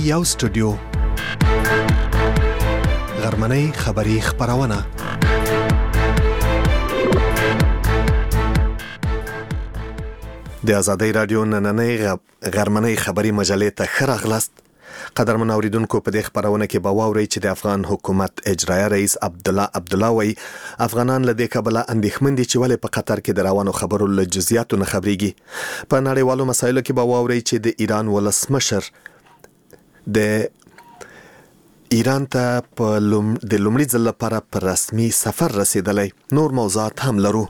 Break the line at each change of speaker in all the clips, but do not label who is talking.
یو سټوډیو غرمنۍ خبری خبرونه د آزادۍ رادیو نننۍ غرمنۍ خبری مجلې ته ښه راغلاست. قدرمن اوریدونکو، په دې خبرونه کې به واورئ چې د افغان حکومت اجرایه رئیس عبدالله وی افغانان له دې کبله اندېښمن دي چې ولې په قطر کې د روانو خبرو له جزئیاتو نه خبرېږي. په نړیوالو مسایلو کې به واورئ چې د ایران ولسمشر د ایران ته د لومړي ځل لپاره په رسمي سفر رسیدلی. نور موضوعات هم لرو.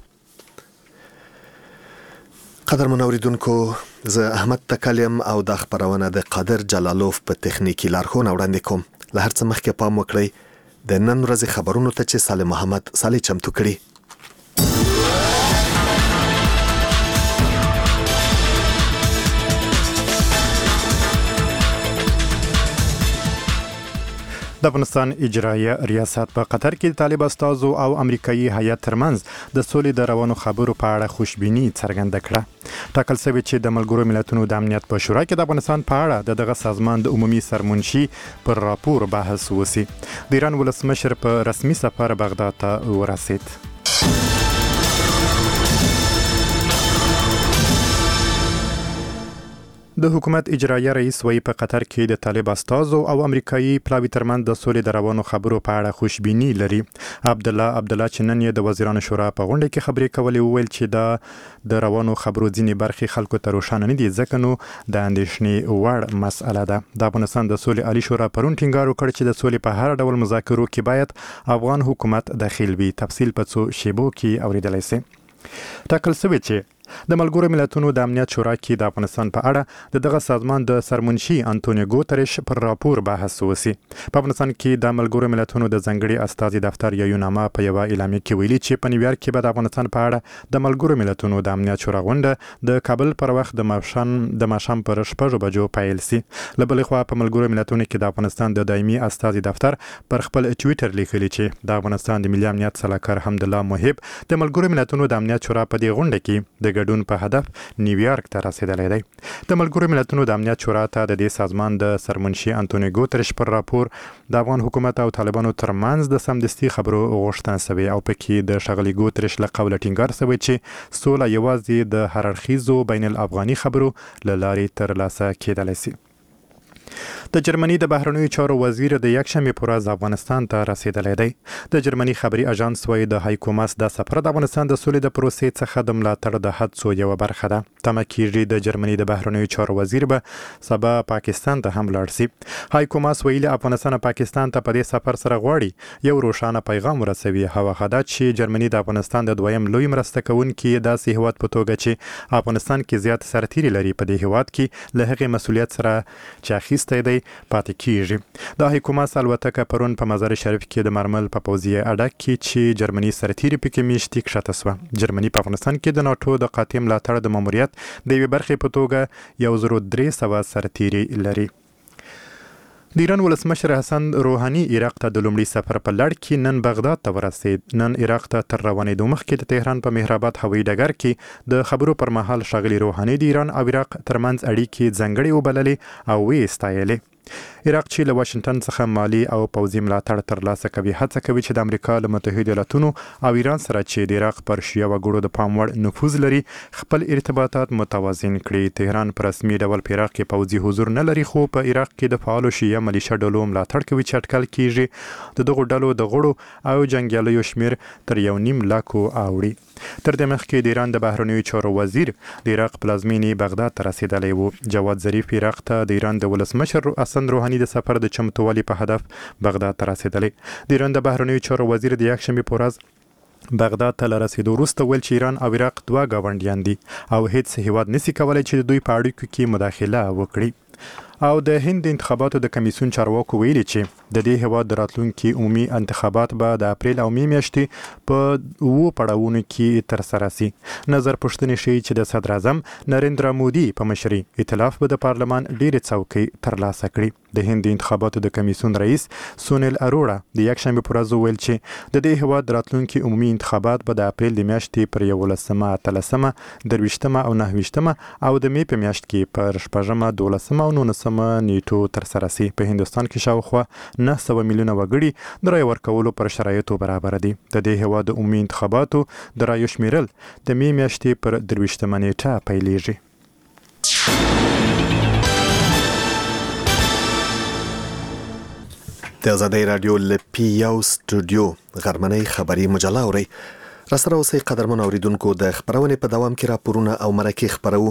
قدرمن اوریدونکو، زه احمد تکلیم او د خبرونه د قادر جلالوف په تخنیکی لارښوونه وړاندې کوم. له هر څه مخکې پام وکړئ د نن ورځې خبرونو ته چې صالح محمد چمتو کړي.
د افغانستان اجرایه ریاست په قطر کې د طالب استازو او امریکایي هیات ترمنځ د سولې د روانو خبرو په اړه خوشبیني څرګنده کړه. ټاکل شوی چې د ملګرو ملتونو د امنیت په شورا کې د افغانستان په اړه دغه سازمان د عمومي سرمنشي پر راپور بحث وسی. د ایران ولسمشر په رسمي سفر بغداد ته ورسید. د حکومت اجرایه رئیس وی په قطر کې د طالب استازو او امریکایي پلاوي ترمنځ د سولې د روانو خبرو په اړه خوشبیني لري. عبدالله چې نن یې د وزیرانو شورا په غونډه کې خبرې کولې، وویل چې د روانو خبرو ځینې برخې خلکو ته روښانه نه دي، ځکه نو د اندېښنې وړ مسأله ده. د افغانستان د سولې عالی شورا پرون ټینګار وکړ چې د سولې په هر ډول مذاکرو کې باید افغان حکومت داخل وي. تفصیل په څو شیبو کې اوریدلای شئ. ټاکل شوی چې د ملګرو ملتونو د امنیت شورا کې د افغانستان په اړه دغه سازمان د سرمنشي انټونیو ګوتریش پر راپور بحث وسی. په افغانستان کې د ملګرو ملتونو د ځنګړي استازي دفتر یوناما په یو اعلامیه کې ویلي چې په نیویارک کې به د افغانستان په اړه د ملګرو ملتونو د امنیت شورا غونډه د کابل پر وخت د ماښام پر 6 بجو پیل شي. له بلې خوا په ملګرو ملتونو کې د افغانستان د دایمي استازي دفتر پر خپل ټویټر لیکلي چې د افغانستان د ملي امنیت سلاکار حمدالله محب د ملګرو ملتونو د امنیت شورا په دې غونډه کې د ګډون په هدف نیویارک ته رسیدلی دی. د ملګرو ملتونو د امنیت شورا ته د دې سازمان د سرمنشي انټونیو ګوتریش پر راپور د افغان حکومت او طالبانو ترمنځ د سمدستي خبرو غوښتنه شوې او پکې د ښاغلي ګوتریش له قوله ټینګار شوی چې سوله یوازې د هر اړخیزو بین الافغاني خبرو له لارې ترلاسه کېدلی شي. د جرمني د بهرنیو چارو وزیر د یکشنبې په ورځ افغانستان ته رسیدلی دی. د جرمني خبري اژانس وایي د هایکو ماس د سفر د افغانستان د سولې د پروسې څخه د ملاتړ د هڅو یوه برخه ده. تمه کېږي د جرمني د بهرنیو چارو وزیر به سبا پاکستان ته هم لاړ شي. هایکو ماس ویلي افغانستان او پاکستان ته په دې سفر سره غواړي یو روښانه پیغام ورسوي. هغه دا چې جرمني د افغانستان د دویم لوی مرسته کوونکي داسې هیواد په توګه چې افغانستان کې زیات سرتیري لري په دې هیواد کې له هغې مسؤلیت سره چې اخیستی دی پاتې کیږي. د حکومت الوتکه پرون په مزار شریف کې د مرمل په پوځي اډه کې چې جرمني سرتیري پکې میشتي کښته شوه. جرمني په افغانستان کې د ناټو د قاطع ملاتړ د ماموریت د یوې برخې په توګه 1300 سرتیري لري. د ایران ولسمشر حسن روحاني عراق ته د لومړي سفر په لړ کې نن بغداد ته ورسید. نن عراق ته تر روانېدو مخکې د تهران په مهرآباد هوایي ډګر کې د خبرو پر مهال ښاغلي روحاني د ایران او عراق ترمنځ اړیکې ځانګړې وبللې او ویې ستایلې. عراق چې له واشنگټن څخه مالي او پوځي ملاتړ ترلاسه کوي، هڅه کوي چې د امریکا له متحده ایالاتونو او ایران سره چې د عراق پر شیعه وګړو د پام وړ نفوذ لري خپل ارتباطات متوازن کړي. تهران په رسمي ډول په عراق کې پوځي حضور نه لري، خو په عراق کې د فعالو شیعه ملیشه ډلو ملاتړ کوي چې اټکل کیږي د دغو ډلو د غړو او جنګیالیو شمیر تر 1.5 لاکو اوړي. تر دې مخکې د ایران د بهرنیو چارو وزیر د عراق پلازمینې بغداد ته رسیدلی و. جواد ظریف عراق ته د ایران د ولسمشر حسن روحاني د سفر د چمتووالي په هدف بغداد ته رسیدلی. د ایران د بهرنیو چارو وزیر د یکشنبې په ورځ بغداد ته له رسیدو وروسته ویل چې ایران او عراق دوه ګاونډیان دي او هیڅ هیواد نشي کولی چې د دوی په اړیکو کې مداخله وکړي. او د هند انتخاباتو د کمیسیون چارواکو ویلي چې د دې هیواد د راتلونکي عمومي انتخابات به د اپریل او می میاشتې په 2 پړاوونو کې ترسره شي. نظر پوښتنې ښیي چې د صدر اعظم نریندرا مودي په مشرۍ ائتلاف به د پارلمان ډېرې څوکۍ ترلاسه کړي. د هند انتخاباتو د کمیسیون رئیس سونیل اروړا د یکشنبه پر ورځ ویل چې د دې هیواد راتلونکي عمومي انتخابات به د اپریل د میاشتې پر 11مه، 13مه، 23مه او 29مه او د می په میاشت کې پر 14مه، 12مه او 19مه نیټو تر سره شي. په هندستان کې شاوخوا 900 میلیونه وګړي د رای ورکولو پر شرایطو برابر دي. د دې هیواد د عمومي انتخاباتو د رایو شمیرل د می میاشتې پر 23مه نیټه پیلېږي.
د آزادۍ رادیو لپی یو سټوډیو غرمنۍ خبری مجله اوري. را سره اوسئ قدرمن اوریدونکو، د خبرونې په دوام کې راپورونه او مرکې خبرو.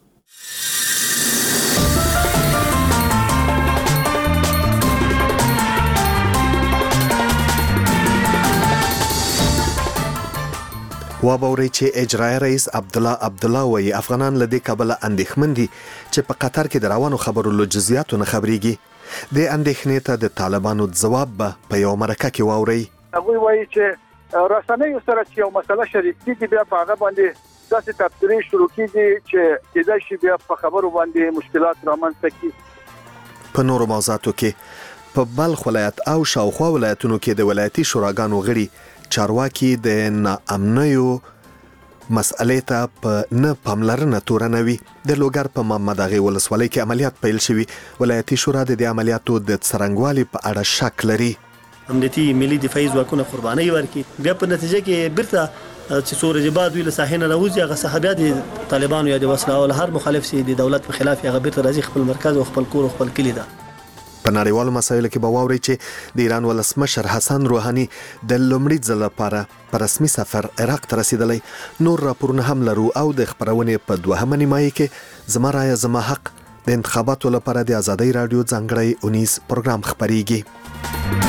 وابوري چې اجرایي رئیس عبدالله وایي افغانان له دې کبله اندېښمن دي چې په قطر کې د روانو خبرو له جزئیاتو نه خبريږي. د اندېښنې ته د طالبانو ځواب به په یو مرکه کې واوري.
هغه وایي چې رسنۍ سره چې یو مسله شریک کیږي بیا په هغه باندې داسې تبصرې شروع کیږي چې کېدای شي بیا په خبرو باندې مشکلات رامنځته کړي.
په نورو موضوعاتو کې په بلخ ولایت او شاوخوا ولایتونو کې د ولایتي شوراګانو غړي چارواکي د ناامنیو مسئلې ته په نه پاملرنه تورنوي. د لوګر په محمد اغه ولسوالۍ کې عملیات پیل شوی. ولایتي شورا د عملیاتو د څرنګوالي په اړه شک لري.
امنیتي ملي دفاعي ځواکونه قرباني ورکړي، بیا په نتیجه کې بیرته چې سورج باد ویل ساحنه راوځي، هغه صحابيات د طالبانو یا د وسله او هر مخالف سي د دولت په خلاف هغه بیرته راځي خپل مرکز او خپل کور او خپل کلی ده.
په نړیوالو مسایلو کې به واوري چې د ایران ولسمشر حسن روحاني د لومړي ځل لپاره په رسمي سفر عراق ته رسیدلی. نور راپورونه هم لرو او د خبرونې په دوهمه نیمایي کې زما رایه زما حق د انتخاباتو لپاره د آزادۍ رادیو ځانګړی اونیز پروګرام خبريږي.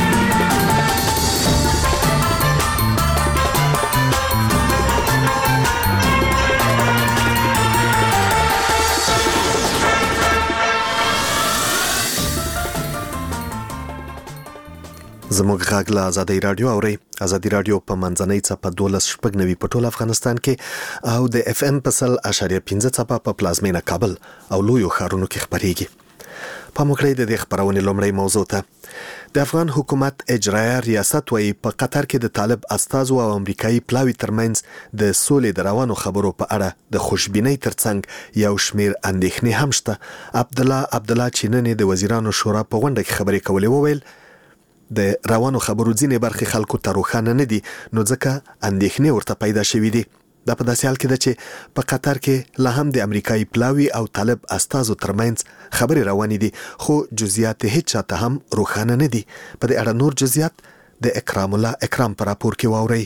زموږ غږ له آزادۍ رادیو اوري. آزادۍ رادیو په منځنۍ څپه 12.9 په ټول افغانستان کې او د اف ام په 100.15 څپه په پلازمینه کابل او لویو ښارونو کې خبريږي. په مکړې د خبرونې لومړی موضوع ته د افغان حکومت اجرایي ریاست وایي په قطر کې د طالب استازو او امریکایي پلاوی ترمنځ د سولې د روانو خبرو په اړه د خوشبینۍ ترڅنګ یو شمیر اندېښنې هم شته. عبدالله چې نن د وزیرانو شورا په غونډه کې خبرې کولې وویل د روانو خبرو ځینې برخې خلکو ته روښانه نه دي، نو ځکه اندېښنې ورته پیدا شوې دي. دا په داسې حال کې ده چې په قطر کې لا هم د امریکایي پلاوی او طالب استازو ترمنځ خبرې روانې دي، خو جزئیات هیڅ چاته هم روښانه نه دي. په دې اړه نور جزئیات د اکرام الله اکرام پر راپور کې واورئ.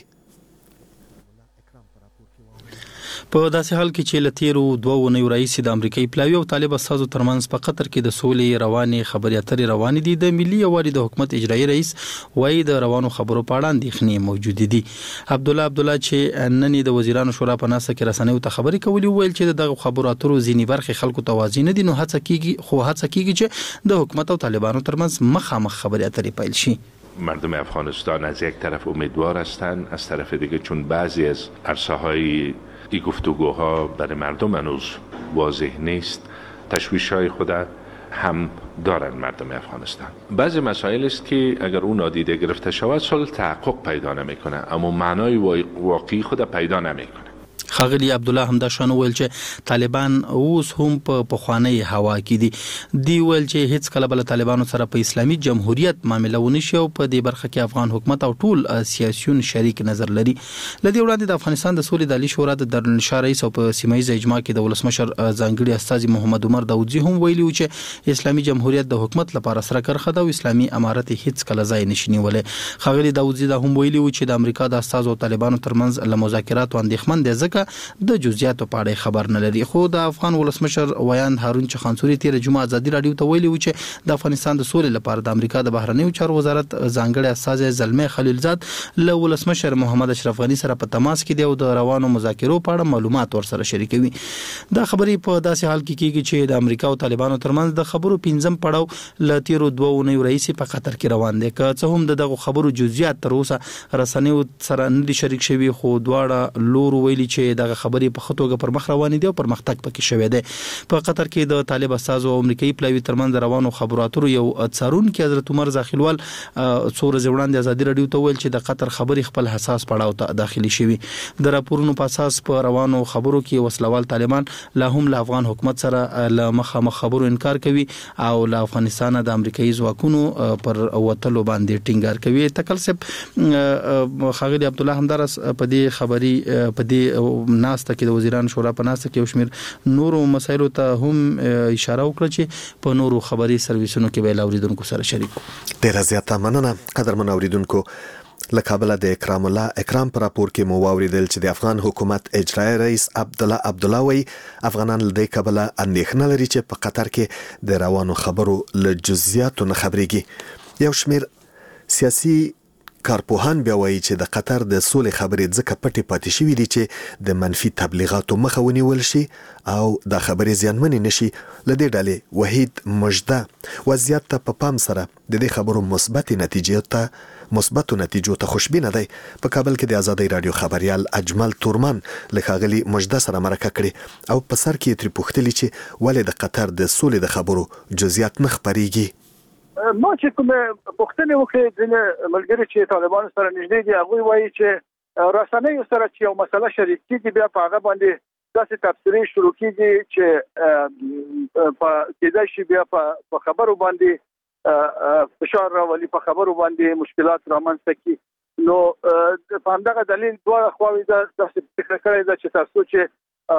په داسې حال کې چې لتیرو 2 ونیو رئیس د امریکایي پلاوی او طالب استازو ترمنځ په قطر کې د سولې روانې خبرې اترې روانې دي. د ملي یووالي د حکومت اجرایي رئیس وايي د روانو خبرو په اړه اندېښنې موجود دي. عبدالله چې نن د وزیرانو شورا په ناسه کې رسنیو ته خبرې کولې ویل چې دغه خبرو اترو ځینې برخې خلکو ته واضح نه دي، نو هڅه کیږي چې د حکومت او طالبانو ترمنځ مخامخ خبرې اترې پیل شي.
مردم افغانستان از یک طرف امیدوار هستند، از طرف دیگه چون بعضی از عرصه‌های این گفتگوها برای مردم هنوز واضح نیست، تشویش‌های خود هم دارند مردم افغانستان. بعضی مسائل است که اگر اون نادیده گرفته شود صلح تحقق پیدا نمی‌کنه، اما معنای واقعی خود پیدا نمی‌کنه.
خاغلی عبدالله هم دا شانو ویل چې طالبان اوس هم په پخوانی هوا کې دي. دی ویل چې هیڅ کله بل طالبانو سره په اسلامي جمهوریت معاملې ونشي او په دې برخه کې افغان حکومت او ټول سیاسيون شریک نظر لري. لدی وړاندې د افغانستان د سولې د عالی شورا د دارالانشا رئیس او په سیمایي اجماع کې د ولسمشر ځانګړي استاذ محمد عمر داودزی هم ویلي و چې اسلامي جمهوریت د حکومت لپاره سره کرخه ده او اسلامي امارت هیڅ کله ځای نشي نیولې. خاغلی داودزی دا هم ویلي و چې د امریکا د استاذ او طالبانو ترمنځ له مذاکرات اندېښمن دي ځکه د جزئیاتو په اړه خبر نه لري. خو د افغان ولسمشر ویاند هارون چخانسوري تیر جمعه آزادي رادیو ته ویلي و چې د افغانستان د سولې لپاره د امریکا د بهرنیو چارو وزارت ځانګړي استاذ زلمي خلیلزاد له ولسمشر محمد اشرف غنی سره په تماس کې دی او د روانو مذاکرو په اړه معلومات ورسره شریکوي. دا خبرې په داسې حال کې کیږي چې د امریکا او طالبانو ترمنځ د خبرو 5م پړاو ل تیرو 2 ونیو رئیس په قطر کې روان دي. که څه هم دغه خبرو جزئیات تر اوسه رسنیو سره نه دي شریک شوي، خو دواړه لور ویلي چې چې دغه خبرې په خطوګه پر مخ روانې دي او پرمختګ پکې شوی دی. په قطر کې د طالب استازو او امریکایي پلاوي ترمنځ روانو خبرو اترو یو څارونکي حضرت عمر زاخیلوال څو ورځې وړاندې ازادي رادیو ته ویل چې د قطر خبرې خپل حساس پړاو ته داخلي شوي. د راپورونو په اساس په روانو خبرو کې وسلوال طالبان لا هم له افغان حکومت سره له مخامخ خبرو انکار کوي او له افغانستان د امریکایي ځواکونو پر وتلو باندې ټینګار کوي. تکلسب خاغلی عبد الله همدارس په دې خبري په دې ناسته کې د وزیران شورا په ناسته کې شمیر نورو مسایلو ته هم اشاره وکړه چې په نورو خبري سرویسونو کې به اوریدونکو سره شریک.
ډیر زیاته مننه قدرمن اوریدونکو. لکابل د اکرام الله اکرام پر راپور کې مو واوریدل چې د افغان حکومت اجرایی رئیس عبدالله وی افغانان له دې کبله اندېښنه لري چې په قطر کې د روانو خبرو له جزئیاتو نه خبرېږي. یو شمیر سیاسي کارپوهان بیا وایي چې د قطر د سولې خبرې ځکه پټې پاتې شوې دي چې د منفي تبلیغاتو مخه ونیول شي او د خبرې زیانمنې نشي. له دې ډلې وحید مجده وضعیت ته په پام سره د دې خبرو مثبتو نتیجو ته خوشبینه دی. په کابل کې د آزادۍ رادیو خبريال اجمل تورمان له ښاغلي مجده سره مرکه کړې او په سر کې ترې پوښتلي چې ولې د قطر د سولې د خبرو جزئیات نه خپرېږي.
ما چې کوم پوښتنه وکړه د ملګری چې طالبان سره نږدې دي هغه وایي چې رسنۍ سره چې یو مسله شریک کیږي بیا په هغه باندې داسې تفسیري شروع کیږي چې په کېدای شي بیا په خبرو باندې فشار راولي په خبرو باندې مشکلات رامنځته کی. نو په همدغه دلیل دوه خواوې داسې فکر کړی دا چې تاسو چې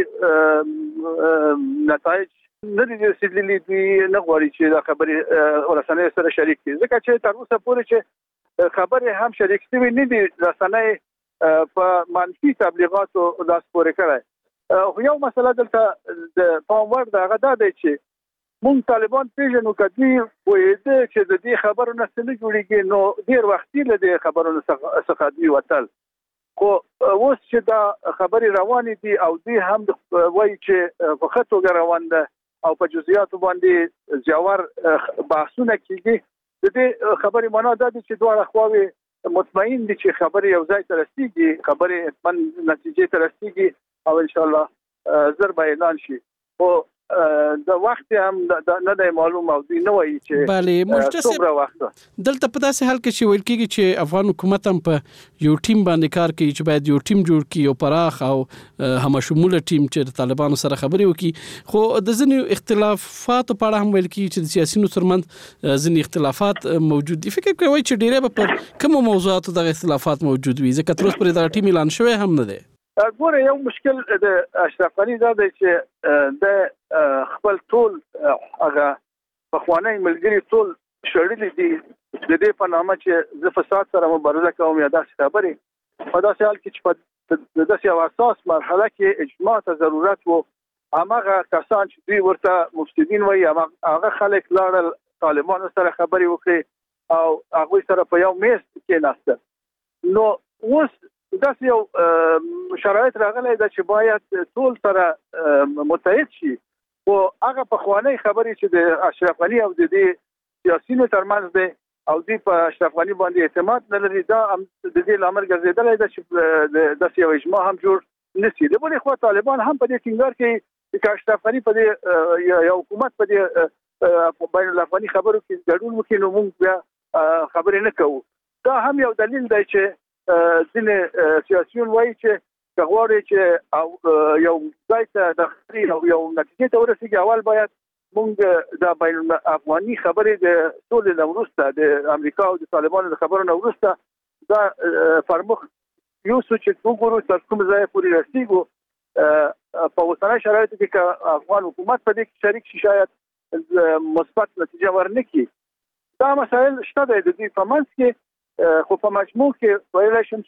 اخري نتایج نه دي رسیدلي دي نه غواړي چې دا خبرې ورسنۍ سره شریک کړي ځکه چې تر اوسه پورې چې خبرې هم شریک شوي نه دي رسنۍ په منفي تبلیغاتو لاس پورې کړی. یو مسله دلته د پام وړ ده هغه دا دی چې مونږ طالبان پیژنو کدي وایي چې د دې خبرو نه څه نه جوړیږي نو ډیر وختي له دې خبرو څخه دی وتل خو اوس چې دا خبرې روانې دي او دې هم وایي چې په خطوګه روان ده او په جزئیاتو باندې ژور بحثونه کیږي. د دې خبرې معنا دا دي چې دوه خواوې مطمئن دي چې خبرې یو ځای ته رسیږي خبرې من نتیجې ته رسیږي او ان شاء الله زر به اعلان شي. خو د وخت هم نه دی معلوم او دی نه وایي چې
بله مجتسب دلته په داسې حال کې چې ویل کېږي چې افغان حکومت هم په یو ټیم باندې کار کوي چې باید یو ټیم جوړ کړي یو پراخ او همشموله ټیم چې د طالبانو سره خبرې وکړي. خو د ځینې اختلافاتو په اړه هم ویل کېږي چې د سیاسيونو ترمنځ ځینې اختلافات موجود دي. فکر کوي چې ډیره به پر کوم موضوعاتو د اختلافات موجود وي ځکه تر اوسه پورې دا ټیم اعلان شوی هم نه دی.
ګوره یو مشکل د اشرف غنی دا دی چې د خپل ټول هغه پخوانی ملګری ټول شړلي دي د دې په نامه چې د فساد سره مبارزه کوم یا داسې خبرې په داسې حال کې چې په داسې یو اساس مرحله کې اجماع ته ضرورت وو. هغه کسان چې دوی ورته مفسدین وایي هغه خلک لاړل طالبانو سره خبرې وکړي او هغوی سره په یو میز کېناستل. نو اوس داسې یو شرایط راغلی ده چې باید ټول سره متحد شي. خو هغه پخوانی خبرې چې د اشرف غنی او د دې سیاسيونو ترمنځ دی او دوی په اشرف غنی باندې اعتماد نه لري دا د دې لامل ګرځېدلی ده چې داسې یو اجماع هم جوړ نشي. د بلې خوا طالبان هم په دې ټینګار کوي چې اشرف غنی په دې یو حکومت په دې بین الافغاني خبرو کې ګډون وکړي نو موږ بیا خبرې نه کوو. دا هم یو دلیل دی چې ځینې سیاسيون وایي چې غواړي چې یو ځای ته د خبرې او یو نتیجې ته ورسېږي اول باید موږ د بین الافغاني خبرې د سولې نه وروسته د امریکا او د طالبانو د خبرو نه وروسته دا پرمخ یوسو چې وګورو تر کوم ځای پورې رسېږو. په اوسنۍ شرایطو کې که افغان حکومت په دې کې شریک شي شاید مثبت نتیجه ورنکړي. دا مسایل شته دی د دې په منځ کې خو په مجموع کې ویلای شم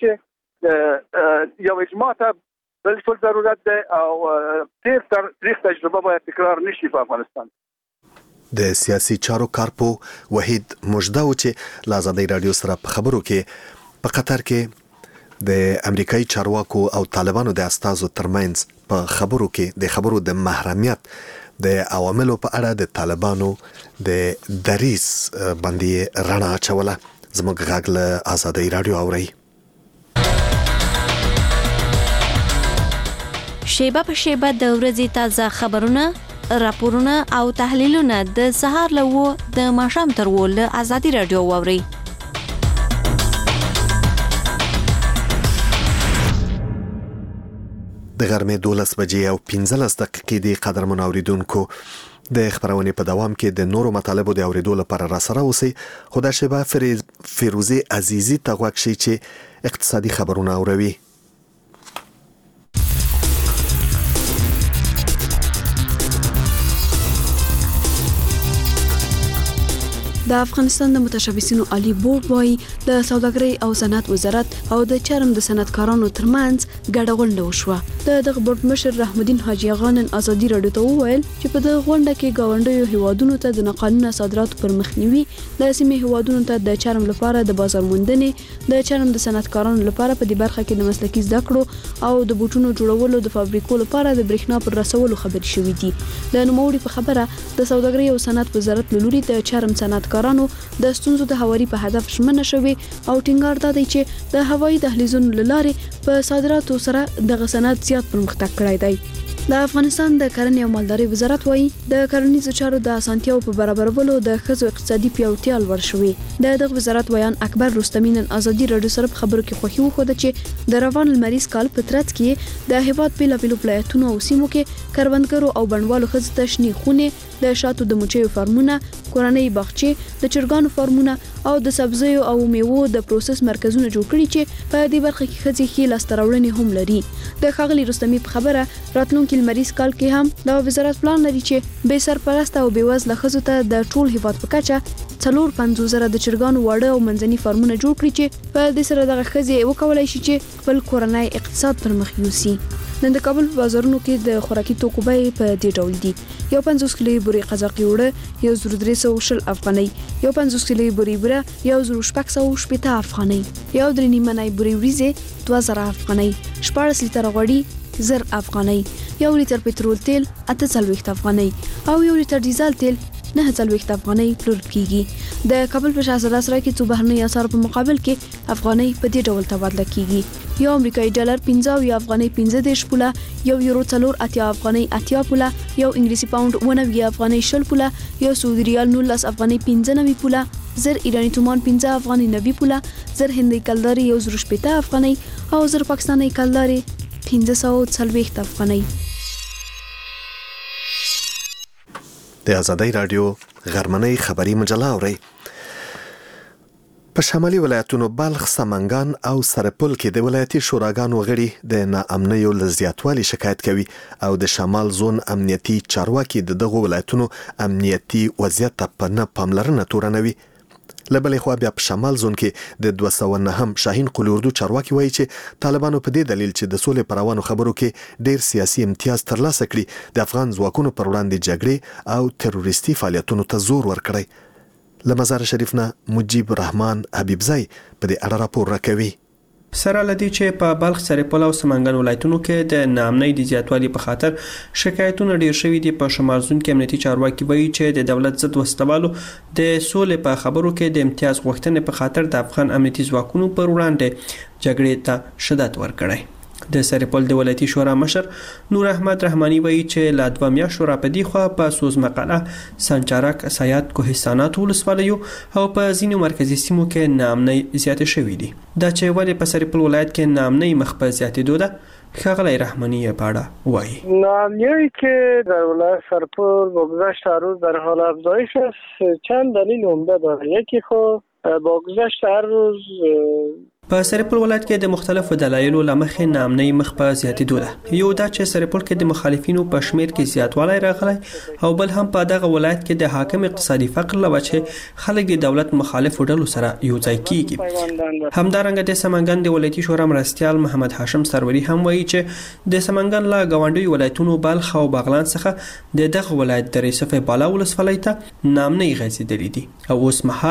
چې یو اجماع ته بالکل ضرورت دی او تاریخ تجربه باید تکرار نشي په افغانستان.
د سیاسي چارو کارپو وحید مجده چې له آزادۍ رادیو سره په خبرو کې په قطر کې د امریکایي چارواکو او طالبانو د استازو ترمنځ په خبرو کې د خبرو د محرمیت د عواملو په اړه د طالبانو د دریس باندې رڼا اچوله. زموږ غږ له آزادۍ رادیو اورئ.
شیبه په شیبه د ورځې تازه خبرونه، راپورونه او تحلیلونه د سهار له 9 د ماښام تر 10 له ازادي رادیو واوري.
د غرمې 12 بجې او 15 دقیقې د قدرمن اوریدونکو د خبرونه په دوام کې د نورو مطالبو د اوریدو لپاره را سره اوسئ. خدای شبا فیروزه عزیزی ته غوښ شي چې اقتصادي خبرونه اوروي.
د افغانستان د متشبثینو عالی بورډ وايي د سوداګرۍ او صنعت وزارت او د چرم د صنعتکارانو ترمنځ ګډه غونډه وشوه. د بورډ مشر رحم الدین حاجی غان ازادي رادیو ته وویل چې په دغه غونډه کې گاونډیو هیوادونو ته د ناقانونه صادراتو پر مخنیوي، د سیمې هیوادونو ته د چرم لپاره د بازار موندنې، د چرم د صنعتکارانو لپاره په دې برخه کې د مسلکي زده کړو او د بوټونو جوړولو د فابریکو لپاره د برېښنا پر رسولو خبرې شوې دي. د نوموړي په خبره د سوداګرۍ او صنعت وزارت له لوري د چرم صنعت کارانو د ستونزو د هواري په هدف ژمنه شوې او ټینګار دادی چې د هوایي دهلیزونو لاره په صادراتو سره د صنعت زیات پرمختګ کړی دی. د افغانستان د کرنې او مالدارۍ وزارت وايي د کرنیزو چارو د اسانتیاو په برابرولو د ښځو اقتصادي پیاوړتیا لوړ شوې. دغه وزارت ویان اکبر رستمی نن ازادي رادیو سره په خبرو کې خوښي وښوده چې د روان لمریز کال په ترڅ کې د هیواد بیلابیلو ولایتونو او سیمو کې کروندګرو او بڼوالو ښځو ته شنې خونې، د شاتو د مچیو فارمونه، کورنۍ باغچې، د چرګانو فارمونه او د سبزیو او میوو د پروسس مرکزونه جوړ کړي چې په دې برخه کې ښځې ښې لاسته راوړنې هم لري. د ښاغلي رستمی په خبره راتلونکي لمریز کال کې هم د وزارت پلان لري چې بې سرپرسته او بې وزله ښځو ته د ټول هیواد په کچه 450,000 د چرګانو واړه او منځني فارمونه جوړ کړي چې په دې سره دغه ښځې وکولای شي چې خپل کورنۍ اقتصاد پر مخ یوسي. نن د کابل په بازارونو کې د خوراکي توکو بیې په دې ډول دي: یو 50 کیلو بوري قزاقي وړه 1320 افغانۍ، یو 50 کیلو بوري بوره 1670 افغانۍ، یو 3 نیمه بوري وریځې 2000 افغانۍ، 14 لیټر غوړي 1000 افغانۍ، یو لیټر پټرول تیل 48 افغانۍ او یو لیټر ډیزل تیل 9 افغانۍ پلور کیږي. د کابل په شاهزاده سرای کې څو بهرنۍ اسعار په مقابل کې افغانۍ په دې ډول تبادله کیږي: یو امریکایي ډالر 15 افغانۍ 15 پوله، یو یورو 4 افغانۍ 80 پوله، یو انګلیسي پاوند 90 افغانۍ 20 پوله، یو سعودي ریال 19 افغانۍ 95 پوله، 1000 ایرانی تومان 15 افغانۍ 90 پوله، 1000 هندۍ کلداري 180 افغانۍ او 1000 پاکستاني کلداري 540 افغانۍ.
د ازادي رادیو غرمنۍ خبری مجله اوري. په شمالي ولایتونو بلخ، سمنګان او سرپل کې د ولایتي شوراګانو غړي د ناامنیو له زیاتوالي شکایت کوي او د شمال زون امنیتي چارواکي دغه ولایتونو امنیتي وضعیت په نه پاملرنه تورنوي. لبلې خو بیا په شمال زون کې د 209 شاهین قلی اردو چارواکي وایي چې طالبانو په دې دلیل چې د سولې پروانو خبرو کې ډیر سیاسي امتیاز ترلاسه کړي د افغان ځواکونو پر وړاندې جګړې او تروریستي فعالیتونو ته زور ورکړي. لمزار شریف نه مجيب رحمان حبیبزی په دې اړه راپور راکوي.
سره لدی چې په بلخ، سرپل او سمنګان ولایتونو کې د ناامنۍ د زیاتوالي په خاطر شکایتونه ډیر شوي دي. په شمال زون کې امنیتي چارواکي وایي چې د دولت ضد وسلوالو د سولې په خبرو کې د امتیاز غوښتنې په خاطر د افغان امنیتي ځواکونو پر وړاندې جګړې ته شدت ورکړي. د سرپل د ولایتي شورا مشر نور احمد رحماني وایي چې لا 2 میاشتو راپدې خو په سوز مقاله، سنچارک، سیاد، کوهستانات ولسوالیو او په ځینو مرکزي سیمو کې ناامنۍ زیاتې شوې دي. دا چې ولې په سرپل ولایت کې ناامنۍ مخ په زیاتېدو ده، ښاغلی رحمانی په اړه وایي.
ناامنی که در ولایت سرپل با گذشت هر روز در حال افزایش است، چند دلیل عمده داره. یکی خب با گذشت هر روز
په سرپل ولایت کې د مختلفو دلایلو لمخې ناامنۍ مخ په زیاتېدو ده. یو دا چې سرپل کې د مخالفینو په شمیر کې زیاتوالی راغلی او بل هم په دغه ولایت کې د حاکم اقتصادي فقر له وجې خلک د دولت مخالفو ډلو سره یو ځای کیږي. همدارنګه د سمنګان د ولایتي شورا مرستیال محمد هاشم سروري هم وایي چې د سمنګان له ګاونډیو ولایتونو بلخ او بغلان څخه د دغه ولایت د ریسف بالا ولسوالۍ ته ناامنۍ غځېدلې دي او اوس مهال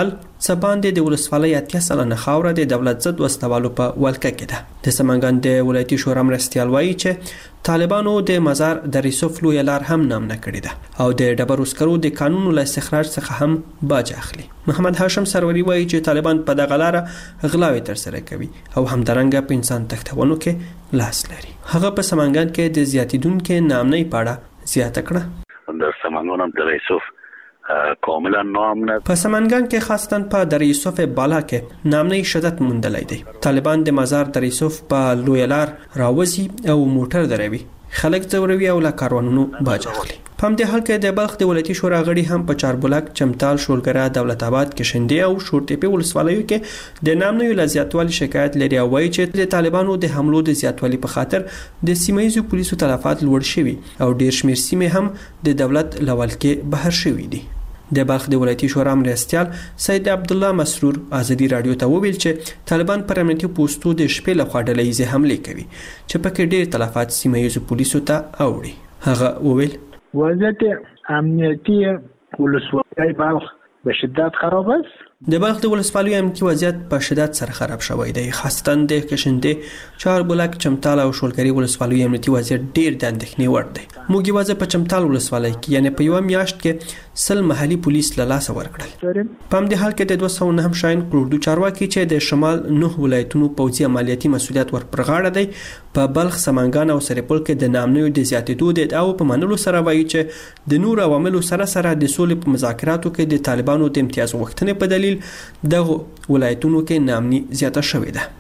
څه باندې د ولسوالۍ 80 سلنه خاوره د دولت ضد وسلوالو په ولکه کې ده. د سمنګان د ولایتي شورا مرستیال وایي چې طالبانو د مزار د ریسوف لوی لار هم نامنه کړې ده او د ډبرو سکرو د قانون له استخراج څخه هم باج اخلي. محمد هاشم سروري وایي چې طالبان په دغه لار غلاوي تر سره کوي او همدارنګه په انسان تښتونو کې لاس لري. هغه په سمنګان کې د زیاتیدونکو نامنۍ پاړه زیاته کړه.
در سمنګان هم د ریسوف کاملا نامنه
په سمنګان کې خاصتن په در یوسف بالا کې نامنۍ شدت موندلای دی. طالبان د مزار در یوسف په لوی لار راوځي او موټر دروي، خلک ځوروي او لا کاروانونو باج اخلي. په همدې حال کې د بلخ د ولایتي شورا غړي هم په چاربلاک، چمتال، شولګره، دولت آباد، کشندې او شورتېپې ولسوالیو کې د نامنیو له زیاتوالي شکایت لري او وایي چې د طالبانو د حملو د زیاتوالي په خاطر د سیمایي پولیسو تلفات لوړ شوي او ډیر شمیر سیمې هم د دولت لول کې بهر شوي دي. د بلخ د ولایتي شورا مرستیال سید عبدالله مسرور ازادي رادیو ته وویل چې طالبان پر امنیتي پوسټو د شپې لخوا ډلهیزې حملې کوي چې پکې ډېر تلفات سیمایي پولیسو ته اوړي. هغه وویل
وضعیت امنیتی ولسوالی بلخ به شدت خراب است.
د بلخ د ولسوالیو امنیتي وضعیت په شدت سره خراب شوی دی. خاصتاً د کشندې، چاربلاک، چمتال او شولګری ولسوالیو امنیتي وضعیت ډیر د اندېښنې وړ دی. موږ یوازې په چمتال ولسوالۍ کې یعنی په یو میاشت کې 100 محلي پولیس له لاسه ورکړل. په همدې حال کې د 209 شاین کروډو چارواکي چې د شمال 9 ولایتونو پوځي عملیاتي مسولیت ور پر غاړه دی په بلخ، سمنګان او سرپل کې د نامنیو د زیاتېدو د ادعاو په منلو سره وایي چې د نور عواملو سره د سولې په مذاکراتو کې د طالبانو د امتیاز غوښتنې په دلیل دغه ولایتونو کې نامني زیاته شوې ده.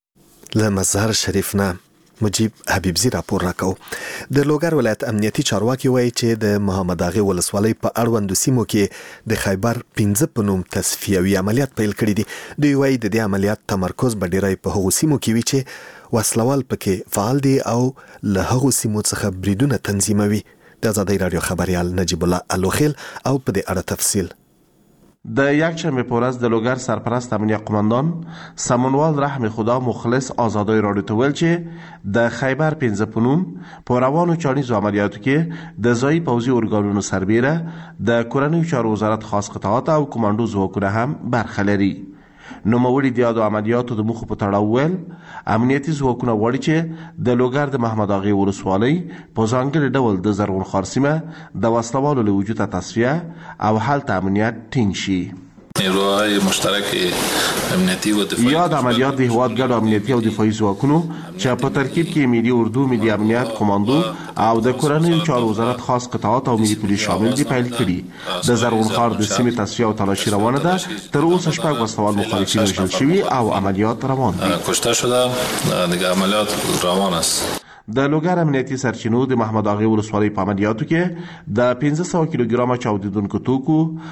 له مزار شریف نه مجيب حبیبزی راپور راکاو. د لوګر ولایت امنیتي چارواکي وایي چې د محمد اغه ولسوالۍ په اړوند سیمو کې د خیبر 15 په نوم تصفیوي عملیات پیل کړي دي. دوی وایي د دې عملیات تمرکز به ډیری په هغو سیمو کې وي چې وسلوال پکې فعال دي او له هغو سیمو څخه بریدونه تنظیموي. د آزادۍ رادیو خبريال نجیب الله الوخیل او په دې اړه تفصیل.
د یکشنبه په ورځ د لوګر سرپرست امنیه قماندان سمونوال رحم خدا مخلص آزادۍ رادیو ته ویل چې د خیبر 15 په نوم په روانو چانیزو عملیاتو کې د ځایي پوځي ارګانونو سربیره د کورنیو چارو وزارت خاص قطعات او کمانډو ځواکونه هم برخه لري. نوموړي د یادو عملیاتو د مخه په تړاو ویل امنیتي ځواکونه غواړي چې د لوګر د محمد اغه ولسوالۍ په ځانګړي ډول د زرغون خار سیمه د وسلوالو له وجوده تصفیه او هلته امنیت ټینګ شي.
نیروهای مشترک امنیتی و دفاعی
یاد عملیات د هیواد ګډو امنیتي او دفاعي ځواکونو چې په ترکیب کې ملي اردو، ملي امنیت کمانډو او د کورنیو چارو وزارت خاص قطعات او ملي پولیس شامل دي پیل کړي. د زرغون خار د سیمې تصفیه او تلاشي روانه ده. تر اوسه شپږ وسلوال مخالفین وژل شوي او عملیات روان دي.
کشته شده دیگه عملیات روان است.
د لوګر امنیتي سرچینو د محمد اغه ولسوالۍ په عملیاتو کې د 1500 کیلوګرام چاودیدونکو توکو،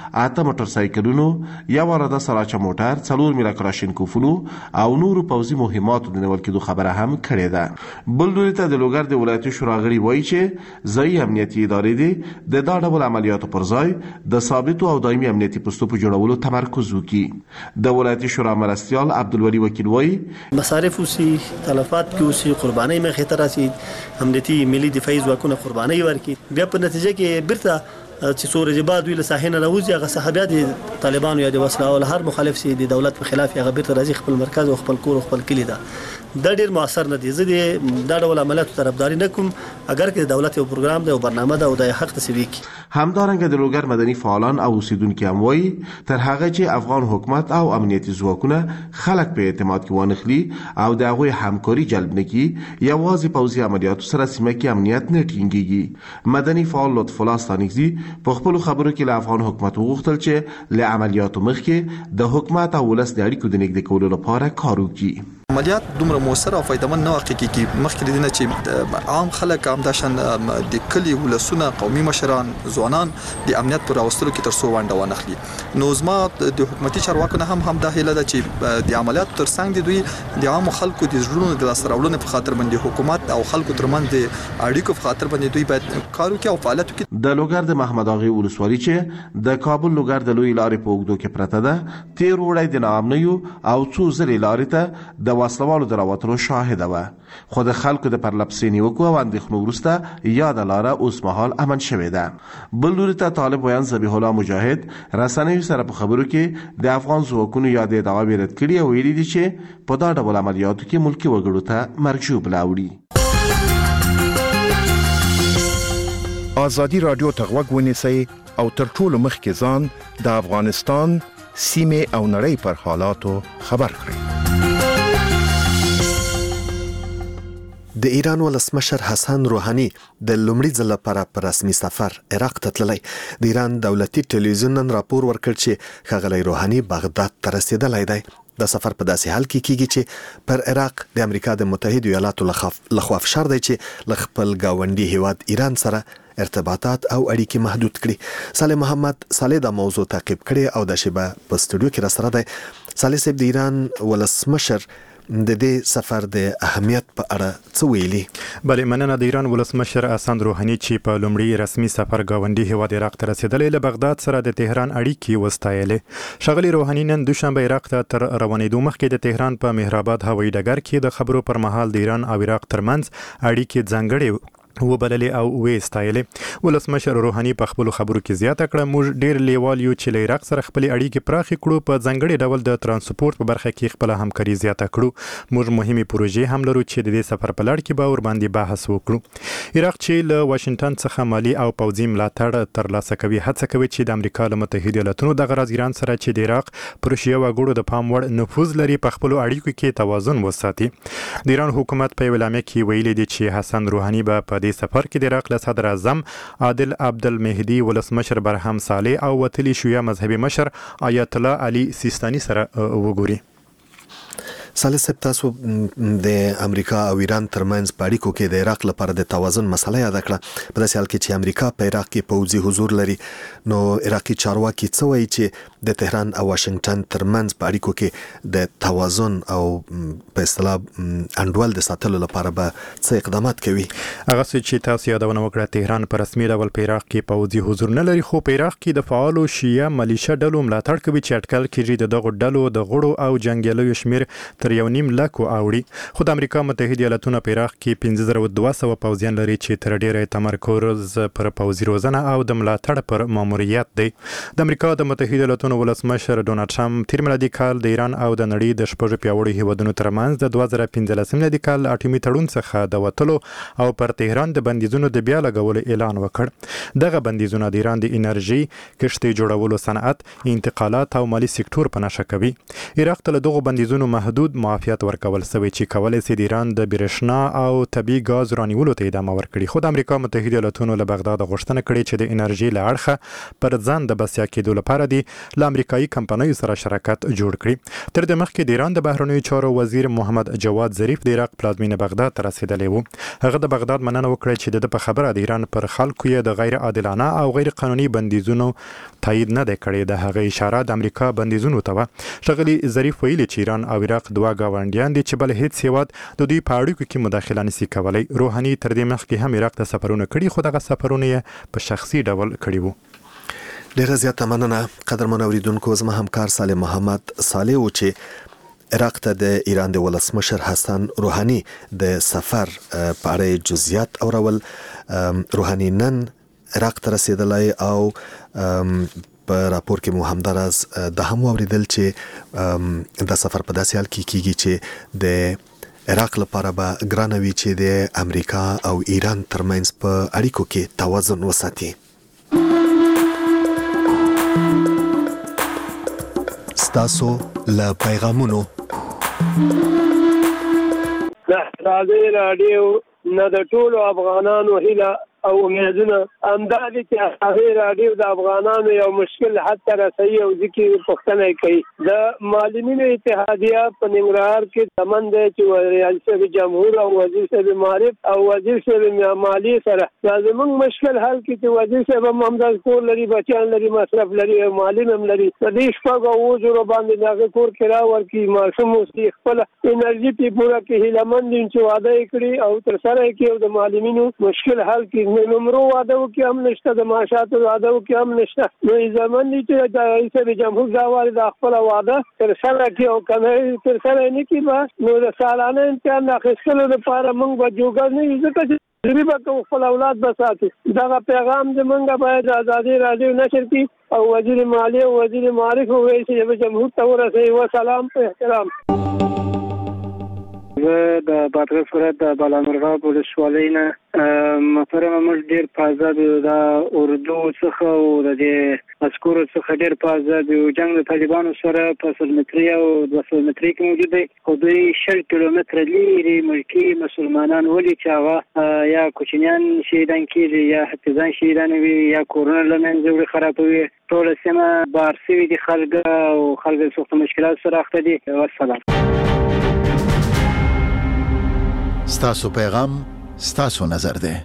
8 موټر سایکلونو، یو راده سراچ موټر، 4 میله کلاشینکوفونو او نورو پوځي مهماتو د نیول کېدو خبره هم کړې ده. بل لوري ته د لوګر د ولایتي شورا غړي وایي چې ځایي امنیتي ادارې دي د دا ډول عملیاتو پر ځای د ثابتو او دایمي امنیتي پوسټو په جوړولو تمرکز وکړي. د ولایتي شورا مرستیال عبدالولي وکیل وایي
مصارف اوسي، تلفات کې اوسي، قرباني مخې ته راسي، امنیتي ملي دفاعي ځواکونه قرباني ورکړي. بیا په نتیجه کې بیرته چې څو ورځې بعد ویل ساحنه راوځي هغه صحابیات د طالبانو یا د وسله هر مخالف سي د دولت په خلاف هغه بیرته راځي خپل مرکز او خپل کور او خپل کلی ده. دا ډیر موثر نه دي. زه د ډول عملیاتو طرفداري نه کوم اگر که د دولت یو پروګرام دی او برنامه ده او د حق تسوي کی.
همدارنګه د لوګر مدني فعالان او اوسیدونکو هم وایي تر هغه چې افغان حکومت او امنیتي ځواکونه خلک په اعتماد کې ونخلي او د هغوی همکاري جلب نکړي یوازې پوځي عملیاتو سره سیمه کې امنیت نه ټینګيږي. مدني فعال لطف الله ستانکزي په خپل خبرو کې له افغان حکومت وغوښتل چې له عملیاتو مخکې د حکومت او ولس د اړیکو د نږدې کولو لپاره کار وکړي.
عملیات دومره موثر او فایدمن نه واقع کیږي مخکې دینه چې عام خلک هم داشن د کلی ولسونه قومي مشران ځوانان د امنیت پر راوستلو کې تر څو ونډه ونخلي. نو زما د حکومتي چارواکو نه هم دا هیله ده چې د عملیاتو ترڅنګ د دوی د عام خلکو د ژوند د لاسراوړنې په خاطر باندې حکومت او خلکو ترمنځ د اړیکو په خاطر باندې دوی باید کار وکړي او فعالیت وکړي.
د لوګر د محمد اغه ولسوالۍ چې د کابل لوګر د لوی لارې په اوږدو کې پرته ده 13 وړای د نامنیو او څو زری لارې ته د وسلوالو د راوتلو شاهده وه، خو د خلکو د پرلپسې نیوکو او اندېښنو وروسته یاده لاره اوس مهال امن شوې ده. بل لوري ته طالب ویان ذبیح الله مجاهد رسنیو سره په خبرو کې د افغان ځواکونو یادې ادعاوې رد کړي او ویلي دي چې په دا ډول عملیاتو کې ملکي وګړو ته مرګ ژوبله اوړي.
ازادي رادیو ته غوږ ونیسئ او تر ټولو مخکې ځان د افغانستان سیمې او نړۍ پر حالاتو خبر کړئ.
د ایران ولسمشر حسن روحاني د لومړي ځل لپاره په رسمي سفر عراق ته تللی. د ایران دولتي ټلویزیون نن راپور ورکړ چې ښاغلی روحاني بغداد ته رسیدلی دی. د سفر په داسې حال کې کیږي چې پر عراق د امریکا د متحده ایالاتو لخوا فشار دی چې له خپل ګاونډي هیواد ایران سره ارتباطات او اړیکې محدود کړي. صالح محمد صالح دا موضوع تعقیب کړي او د شیبه په استودیو کې را سره دی. صالح صاحب، د ایران ولسمشر د دې سفر د اهمیت په اړه څه ویلي؟
بلې مننه. د ایران ولسمشر حسن روحاني چې په لومړي رسمي سفر ګاونډي هیواد عراق ته رسیدلی، له بغداد سره د تهران اړیکې وستایلې. ښاغلي روحاني نن دوشنبه عراق ته تر روانېدو مخکې د تهران په مهرآباد هوایي ډګر کې د خبرو پر مهال د ایران او عراق ترمنځ اړیکې ځانګړې وبللې او وستایلې. ولسمشر روحاني په خپلو خبرو کې زیاته کړه، موږ ډېر لیوال یو چې له عراق سره خپلې اړیکې پراخې کړو، په ځانګړي ډول د ترانسپورت په برخه کې خپله همکاري زیاته کړو. موږ مهمې پروژې هم لرو چې د دې سفر په لړ کې به ورباندې بحث وکړو. عراق چې له واشنګټن څخه مالي او پوځي ملاتړ ترلاسه کوي، هڅه کوي چې د امریکا له متحده ایالاتونو دغه راز ایران سره چې د عراق پر شیعه وګړو د پام وړ نفوذ لري په خپلو اړیکو کې توازن وساتي. د ایران حکومت په یوه اعلامیه کې ویلي دی چې حسن روحاني به په دې سفر کې د عراق له صدر اعظم عادل عبدالمهدي، ولسمشر برهم صالح او وتلي شیعه مذهبي مشر آیت الله علي سیستاني سره وګوري.
صالح صاحب، تاسو د امریکا او ایران ترمنځ په اړیکو کې د عراق لپاره د توازن مسله یاد کړه. په داسې حال کې چې امریکا په عراق کې پوځي حضور لري، نو عراقي چارواکي څه وایي چې د تهران او واشنګټن ترمنځ په اړیکو کې د توازن او په اصطلاح انډول د ساتلو لپاره به څه اقدامات کوي؟
هغه څه چې تاسو یادونه وکړه، تهران په رسمي ډول په عراق کې پوځي حضور نه لري، خو په عراق کې د فعالو شیعه ملیشه ډلو ملاتړ کوي چې اټکل کېږي د دغو ډلو د غړو او جنګیالیو شمیر تر 1.5 لک اوړي. خو د امریکا متحده ایالاتونه په عراق کې 15200 پوځیان لري چې تر ډیره تمرکز پر پوځي روزنه او د ملاتړ پر ماموریت دی. د امریکا د متحده ایالاتونو ولسمشر ډونالد ټرمپ تیر میلادي کال د ایران او د نړۍ د شپږ پیاوړي هیوادونو ترمنځ د 2015 میلادي کال اټومي تړون څخه د وتلو او پر تهران د بندیزونو د بیا لګولو اعلان وکړ. دغه بندیزونه د ایران د انرژي، کښتۍ جوړولو صنعت، انتقالات او مالی سکتور په نښه کوي. عراق ته له دغو بندیزونو محدود معافیت ورکول شوی چې کولای شي د ایران د برېښنا او طبي غاز رانیولو ته ادامه ورکړي. خو د امریکا متحده ایالاتونو له بغداد غوښتنه کړې چې د انرژي له اړخه پر ځان د بسیا کېدو لپاره د امریکایي کمپنیو سره شراکت جوړ کړي. تر دې مخکې د ایران د بهرنیو چارو وزیر محمد جواد ظریف د عراق پلازمینه بغداد ته رسیدلی و. هغه د بغداد مننه وکړه چې د په خبره د ایران پر خلکو یې د غیر عادلانه او غیر قانوني بندیزونو تایید نه دی کړی. د هغه اشاره د امریکا بندیزونو ته و. ښاغلي ظریف ویلي چې ایران او عراق دوه ګاونډیان دي چې بل هیڅ هیواد د دوی په اړیکو کې مداخله نشي کولی. روحاني تر دې مخکې هم عراق ته سفرونه کړي، خو دغه سفرونه یې په شخصي ډول کړي وو.
ډیره زیاته مننه قدرمن اوریدونکو. زما همکار صالح محمد صالح و چې عراق ته د ایران د ولسمشر حسن روحاني د سفر په اړه جزئیات اورول. روحاني نن عراق ته رسیدلی او په راپور کې مو همداراز د هم اوریدل چې د سفر په داسې حال کې کیږي چې د عراق لپاره به ګرانه وي چې د امریکا او ایران ترمنځ په اړیکو کې توازن وساتي. ستاسو له پیغامونو
راډیو نه د ټولو افغانانو هیله او امیدونه همدا دي چې هغه راډیو د افغانانو یو مشکل حد ته رسوي او ځکه پوښتنه کوي. د معلمینو اتحادیه په ننګرهار کې سمند چې ریاست جمهور او وزیر صاحب معارف او وزیر صاحب مالی سره لازم مشکل حل کړي چې وزیر صاحب ممداز کور لري، بچیان لري، مصرف لري، معلم هم لري. د دې شپږ او زره باندې دغه کور کرا ورکي ماشوم مو خپل انرژي په پوره کې هیلمن دي چې وعده کړی او تر سره کې د معلمینو مشکل حل کړي. نمرو واده کې هم نشته، د معاشاتو واده کې هم نشته. نو زمون دي چې د رئیس جمهور ځوال د خپل واده تر سره کې او کنه تر سره نه کې نو د سالانه امتحان اخیستلو لپاره موږ به جوګر نه ځکه چې غریبه کو خپل اولاد بساتي. دا پیغام زمونږ باید ازادي راډیو نشر کړي او وزیر مالیه او وزیر معارف وایي چې جمهور ته ورسوي. وسلام په احترام.
د بادغیس ولایت د بالامرغاب ولسوالۍ نه محترمه موږ ډېر په آزاد د اردو څخه او د عسکرو څخه ډېر په آزاد یو. جنګ د طالبانو سره په 100 متري او 200 متري کې موجود دی او دوی 60 کیلومتره لري ملکي مسلمانان ولي چې هغه یا کوچنیان شهیدان کیږي یا حفظان شهیدان وي یا کورونه له منځه وړي خرابوي. ټول سیمه بار سوي دي خلک او خلک سخت مشکلات سره اخته دي. والسلام.
ستاسو پیغام ستاسو نظر ده.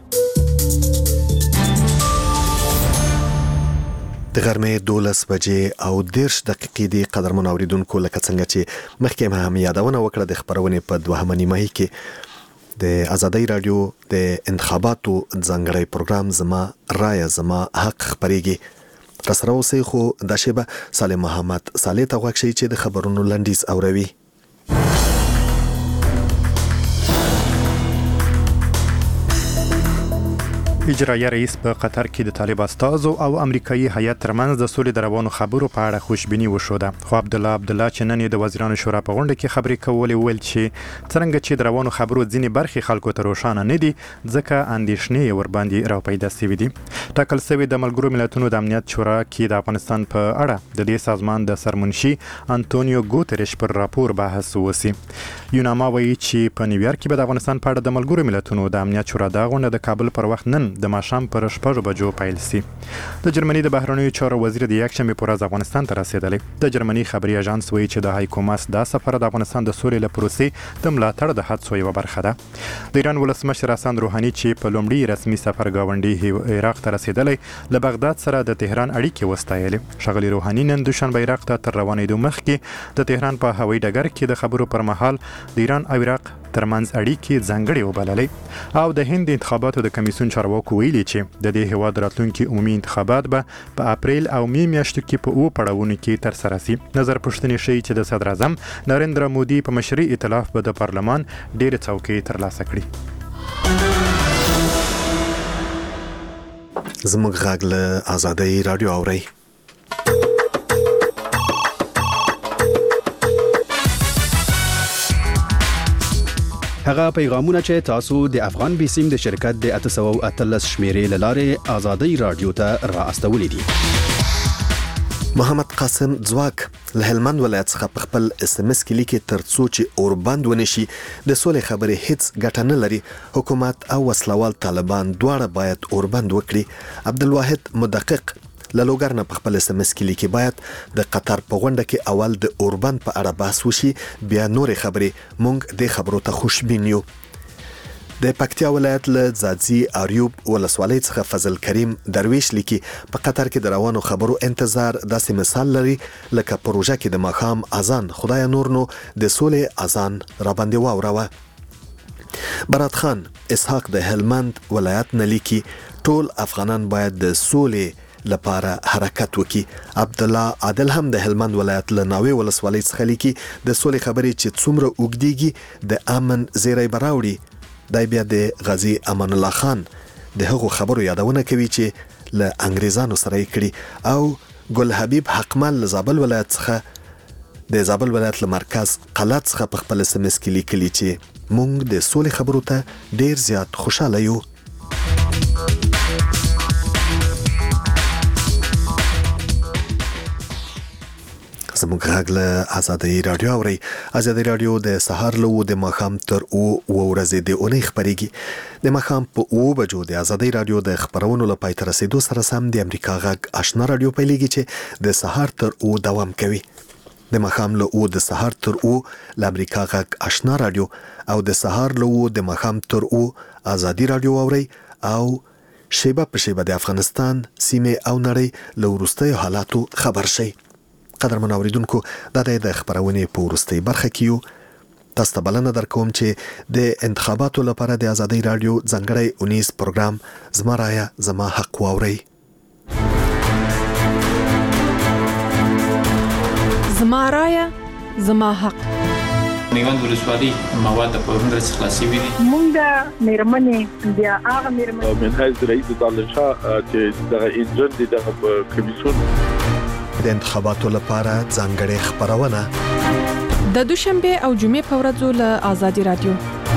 د غرمې 12 بجې او 10 دقیقې دی قدرمن اوریدونکو، لکه څنګه چې مخکې هم یادونه وکړه د خبرونې په دوهمه نیمه کې د ازادي رادیو د انتخاباتو ځانګړی پروګرام زما رای زما حق خبريږي. تاسو اوسئ خو د شیبه سالم محمد صالح ته غوښتي چې د خبرونو لنډیز اوروي.
اجرایه رئیس په قطر کې د طالب استازو او امریکایي هیئت ترمنځ د سولې د روانو خبرو په اړه خوشبیني وشوده. خو عبدالله چې نن د وزیرانو شورا په غونډه کې خبرې کولې ویل چې څنګه چې د روانو خبرو ځینې برخې خلکو ته روښانه نه دي ځکه اندېښنې ور باندې راپیدا شوې دي. ټاکل شوی د ملګرو ملتونو د امنیت شورا کې د افغانستان په اړه د دې سازمان د سرمنشي انټونیو ګوتریش پر راپور بحث وسی. یوناما وایي چې په نیویارک کې د افغانستان په اړه د ملګرو ملتونو د امنیت شورا د غونډه د کابل پر وخت نن د ماښام پر 6 بجو پیل شي. د جرمني د بهرنیو چارو وزیر د یکشنبه پر ورځ افغانستان ته رسیدلی. د جرمني خبري اژانس وایي چې د هایکوماس دا سفر د افغانستان د سولې لپاره د ملاتړ د هڅو یو برخه ده. د ایران ولسمشر حسن روحاني چې په لومړي رسمي سفر گاونډي عراق ته رسیدلی له بغداد سره د تهران اړیکې وستایلې. شغلی روحاني نن دوشنبه عراق ته تر روانېدو مخکې د تهران په هوایي ډګر کې د خبرو پر مهال د ایران او عراق ترمنځ اړیکې ځانګړې وبللې او د هند انتخاباتو د کمیسیون چارواکو ویلي چې د دې هیواد راتلونکي عمومي انتخابات به په اپریل او می میاشتو کې په او پړاوونو کې تر سره شي. نظر پوښتنې شي چې د صدر اعظم نریندرا مودي په مشري ائتلاف به د پارلمان ډېر څوکۍ ترلاسه کړي.
زموږ غږ له ازادي رادیو اوري.
هغه پیغامونه چې تاسو د افغان بیسیم د شرکت د 813 شمیرې لاره ازادي رادیو ته را استولې دي.
محمد قاسم ځواک له هلمند ولایت څخه په خپل SMS کې لیکي ترڅو چې اوربند ونشي د سولې خبرې هیڅ ګټه نه لري. حکومت او وسلوال طالبان دواړه باید اوربند وکړي. عبدالواحد مدقق لوګر نه په خپل SMS کې لیکي باید د قطر په غونډه کې اول د اوربند په اړه بحث وشي بیا نور خبرې مونږ د خبرو ته خوشبین یو. د پکتیا ولایت له ځاځي اریوب ولسوالۍ څخه فضل کریم درویش لیکي په قطر کې د روانو خبرو انتظار داسې مثال لري لکه پروژه کې د ماښام اذان خدای نور نو د سولې اذان را باندې واوروه. برات خان اسحاق د هلمند ولایت نه لیکي ټول افغانان باید د سولې لپاره حرکت وکي. عبد الله عادل هم د هلمند ولایت له ناوې ولسوالۍ څخه لیکي د سولې خبرې چې څومره اوږدېږي د امن زیری براوړي. دای بیا د غازی امان الله خان د هغو خبرو یادونه کوي چې له انګریزانو سره یې کړي او ګل حبیب حقمل له زابل ولایت څخه د زابل ولایت له مرکز قلات څخه په خپل SMS کې لیکلي چې مونږ د سولې خبرو ته ډیر زیات خوشاله یو. زموږ غږ له ازادي رادیو اوري. ازادي رادیو د سهار له د ماښام تر او ورځې د اونۍ خبريږي. د ماښام په 9 بجو د ازادي رادیو د خبرونو لپاره تر رسیدو سره سم د امریکا غږ آشنا رادیو پیلېږي چې د سهار تر او دوام کوي. د ماښام له او د سهار تر او د امریکا غږ آشنا رادیو او د سهار له د ماښام تر او ازادي رادیو اوري او شیبه په شیبه د افغانستان سیمه او نړۍ له وروستیو حالاتو خبر شي. قدرمن اوریدونکو دا د خبرونې په وروستۍ برخه کې یو تاسو ته بلنه درکوم چې د انتخاباتو لپاره د ازادي رادیو ځانګړی اونیز پروګرام زما رایه زما حق واورئ.
زما رایه زما حق.
میوند ولسوالۍ مواد په ورنډ څخه خلاصي وي.
مونږ د میرمنې بیا هغه میرمنې
منهج رئیس دالشا چې د انجن د کمیسیون
د انتخاباتو لپاره ځانګړې خبرونه
د دوشنبه او جمعې په ورځو له ازادي رادیو.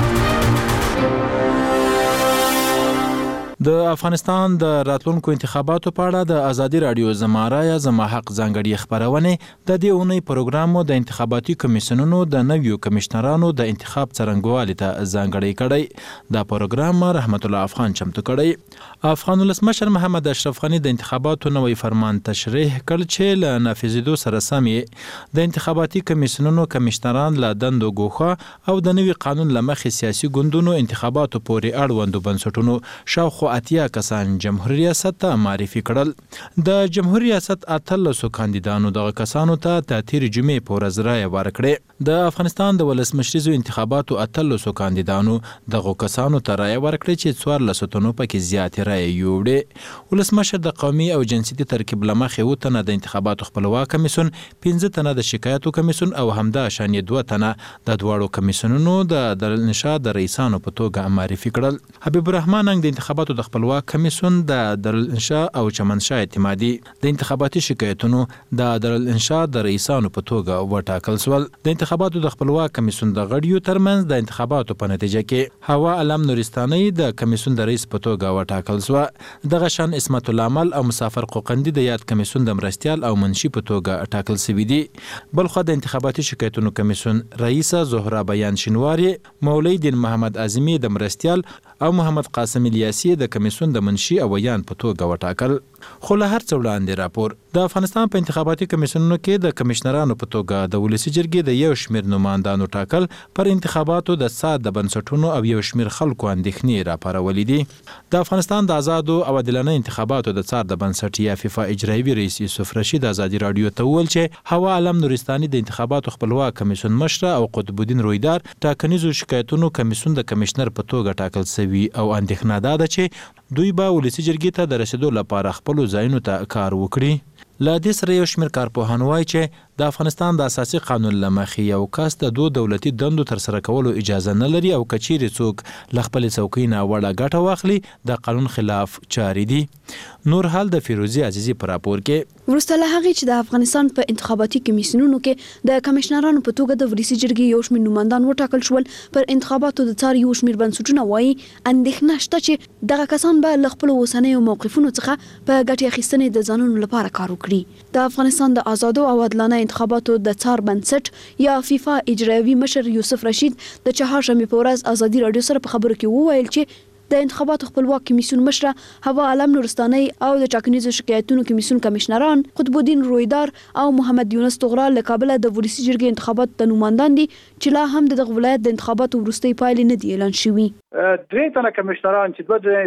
د افغانستان د راتلونکو انتخاباتو په اړه د ازادي رادیو زما رایه زما حق ځانګړي خبرونه د دې اونۍ پروګرامو د انتخاباتي کمیسیونونو د نویو کمشنرانو د انتخاب څرنګوالي ته ځانګړي کړي. دا پروګرام رحمت الله افغان چمتو کړي. افغان ولسمشر محمد اشرف غنی د انتخاباتو نوې فرمان تشریح کړ چې له نافذېدو سره سم د انتخاباتي کمیسیونونو کمشنران له دندو ګوښه او د نوي قانون له مخې سیاسي ګوندونو انتخاباتو پورې اړوندو بنسټونو شاوخوا اتیا کسان جمهوریت ریاست ته معرفي کړل. د جمهوریت ریاست 13 کاندیدانو دغه کسانو ته د تیر جمعې په ورځ رایه ورکړه. د افغانستان د ولسمشریزو انتخاباتو 13 کاندیدانو دغه کسانو ته رایه ورکړه چې 14 تنو پکې زیاتې رایې یوړې. ولسمشر د قومي او جنسیتي ترکیب له مخې 2 تنه د انتخاباتو خپلواک کمیسیون، 15 تنه د شکایتو کمیسیون او همدا شان 2 تنه د دواړو کمیسیونونو د دارالانشا د رئیسانو په توګه معرفي کړل. حبیب الرحمن د انتخاباتو د خپلواک کمیسیون د دارالانشا او چمنشاه اعتمادي د انتخاباتي شکایتونو د دارالانشا د رئیسانو په توګه وټاکل شول. د انتخاباتو د خپلواک کمیسیون د غړیو ترمنځ د انتخاباتو په نتیجه کې هوا علم نورستاني د کمیسیون د رئیس په توګه وټاکل شو. دغه شان اسمت الله عمل او مسافر قوقندي د یاد کمیسیون د مرستيال او منشي په توګه ټاکل شوی دي. بلخو د انتخاباتي شکایتونو کمیسیون رئیسه زهرا بیان شینواری، مولوی دین محمد اعظمي د مرستيال او محمد قاسم الیاسی د کمیسیون د منشي او بیان په توګه وټاکل. خو له هر څه وړاندې راپور د افغانستان په انتخاباتي کمیسیونونو کې د کمشنرانو په توګه د ولسی جرګې د یو شمېر نمائندانو ټاکل پر انتخاباتو د سات د بنسټونو او یو شمېر خلکو اندېښنې راپارولې دي. د افغانستان د آزادو او عادلانه انتخاباتو د څار د بنسټ یا فیفا اجرایي رئیس یوسف رشید ازادي رادیو ته وویل چې هوا علم نورستاني د انتخاباتو خپلواک کمیسیون مشر او قطب الدین رویدار ټاکنیزو شکایتونو کمیسیون د کمشنر په توګه ټاکل شوی او اندېښنه ده چې دوی به ولسی جرګې ته د رسیدو لپاره خپل ځایونو ته کار وکړي. لا دې سره یو شمېر کارپوهان وایي چې د افغانستان د اساسي قانون له مخې یو کس د 2 دولتي دندو تر سره کولو اجازه نه لري او کچېرې څوک له خپل څوکۍ نه وړه ګټه واخلي د قانون خلاف چاري دي. نور حال د فیروزي عزیزي پر راپور کې
ورسته له هغې چې د افغانستان په انتخاباتي کمیسیونونو کې د کمشنرانو په توګه د ولسی جرګې یو شمېر نمائندان وټاکل شول، پر انتخاباتو د څار یو شمېر بنسټونه وایي اندېښنه شته چې دغه کسان به له خپلو اوسنیو موقفونو څخه په ګټې اخیستنې د ځانونو لپاره کار وکړي. د افغانستان د آزادو او عادلانه انتخاباتو د څار بنسټ یا فیفا اجرایي مشر یوسف رشید د چهارشنبې په ورځ ازادي رادیو سره په خبرو کې وویل چې د انتخاباتو خپلواک کمیسیون مشر هوا علم نورستاني او د ټاکنیزو شکایتونو کمیسیون کمشنران قطب الدین رویدار او محمد یونس طغرا له کابل د ولسی جرګې انتخاباتو د نمائندان دي چې لا هم د ولایت د انتخاباتو وروستۍ پایلې نه دي اعلان شوي.
درې تنه کمشنران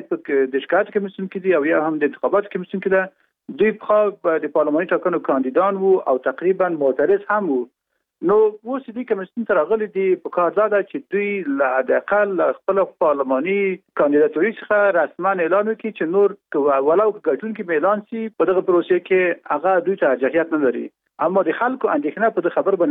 چې د شکایت کمیسیون کې دي او یا هم د انتخاباتو کمیسیون کې ده، دوی په د پارلماني ټاکنو کاندیدان وو او تقریبا معترض هم وو. نو اوس دې کمیسیون ته راغلي دي په کار دا چې دوی له حداقل خپل پارلماني کاندیداتوري څخه رسما اعلان وکړي چې نور ولو ګټونکي اعلان شي په دغه پروسې کې هغه دوی ته ارجحیت نه لري. اما د خلکو اندېښنه په دې خبر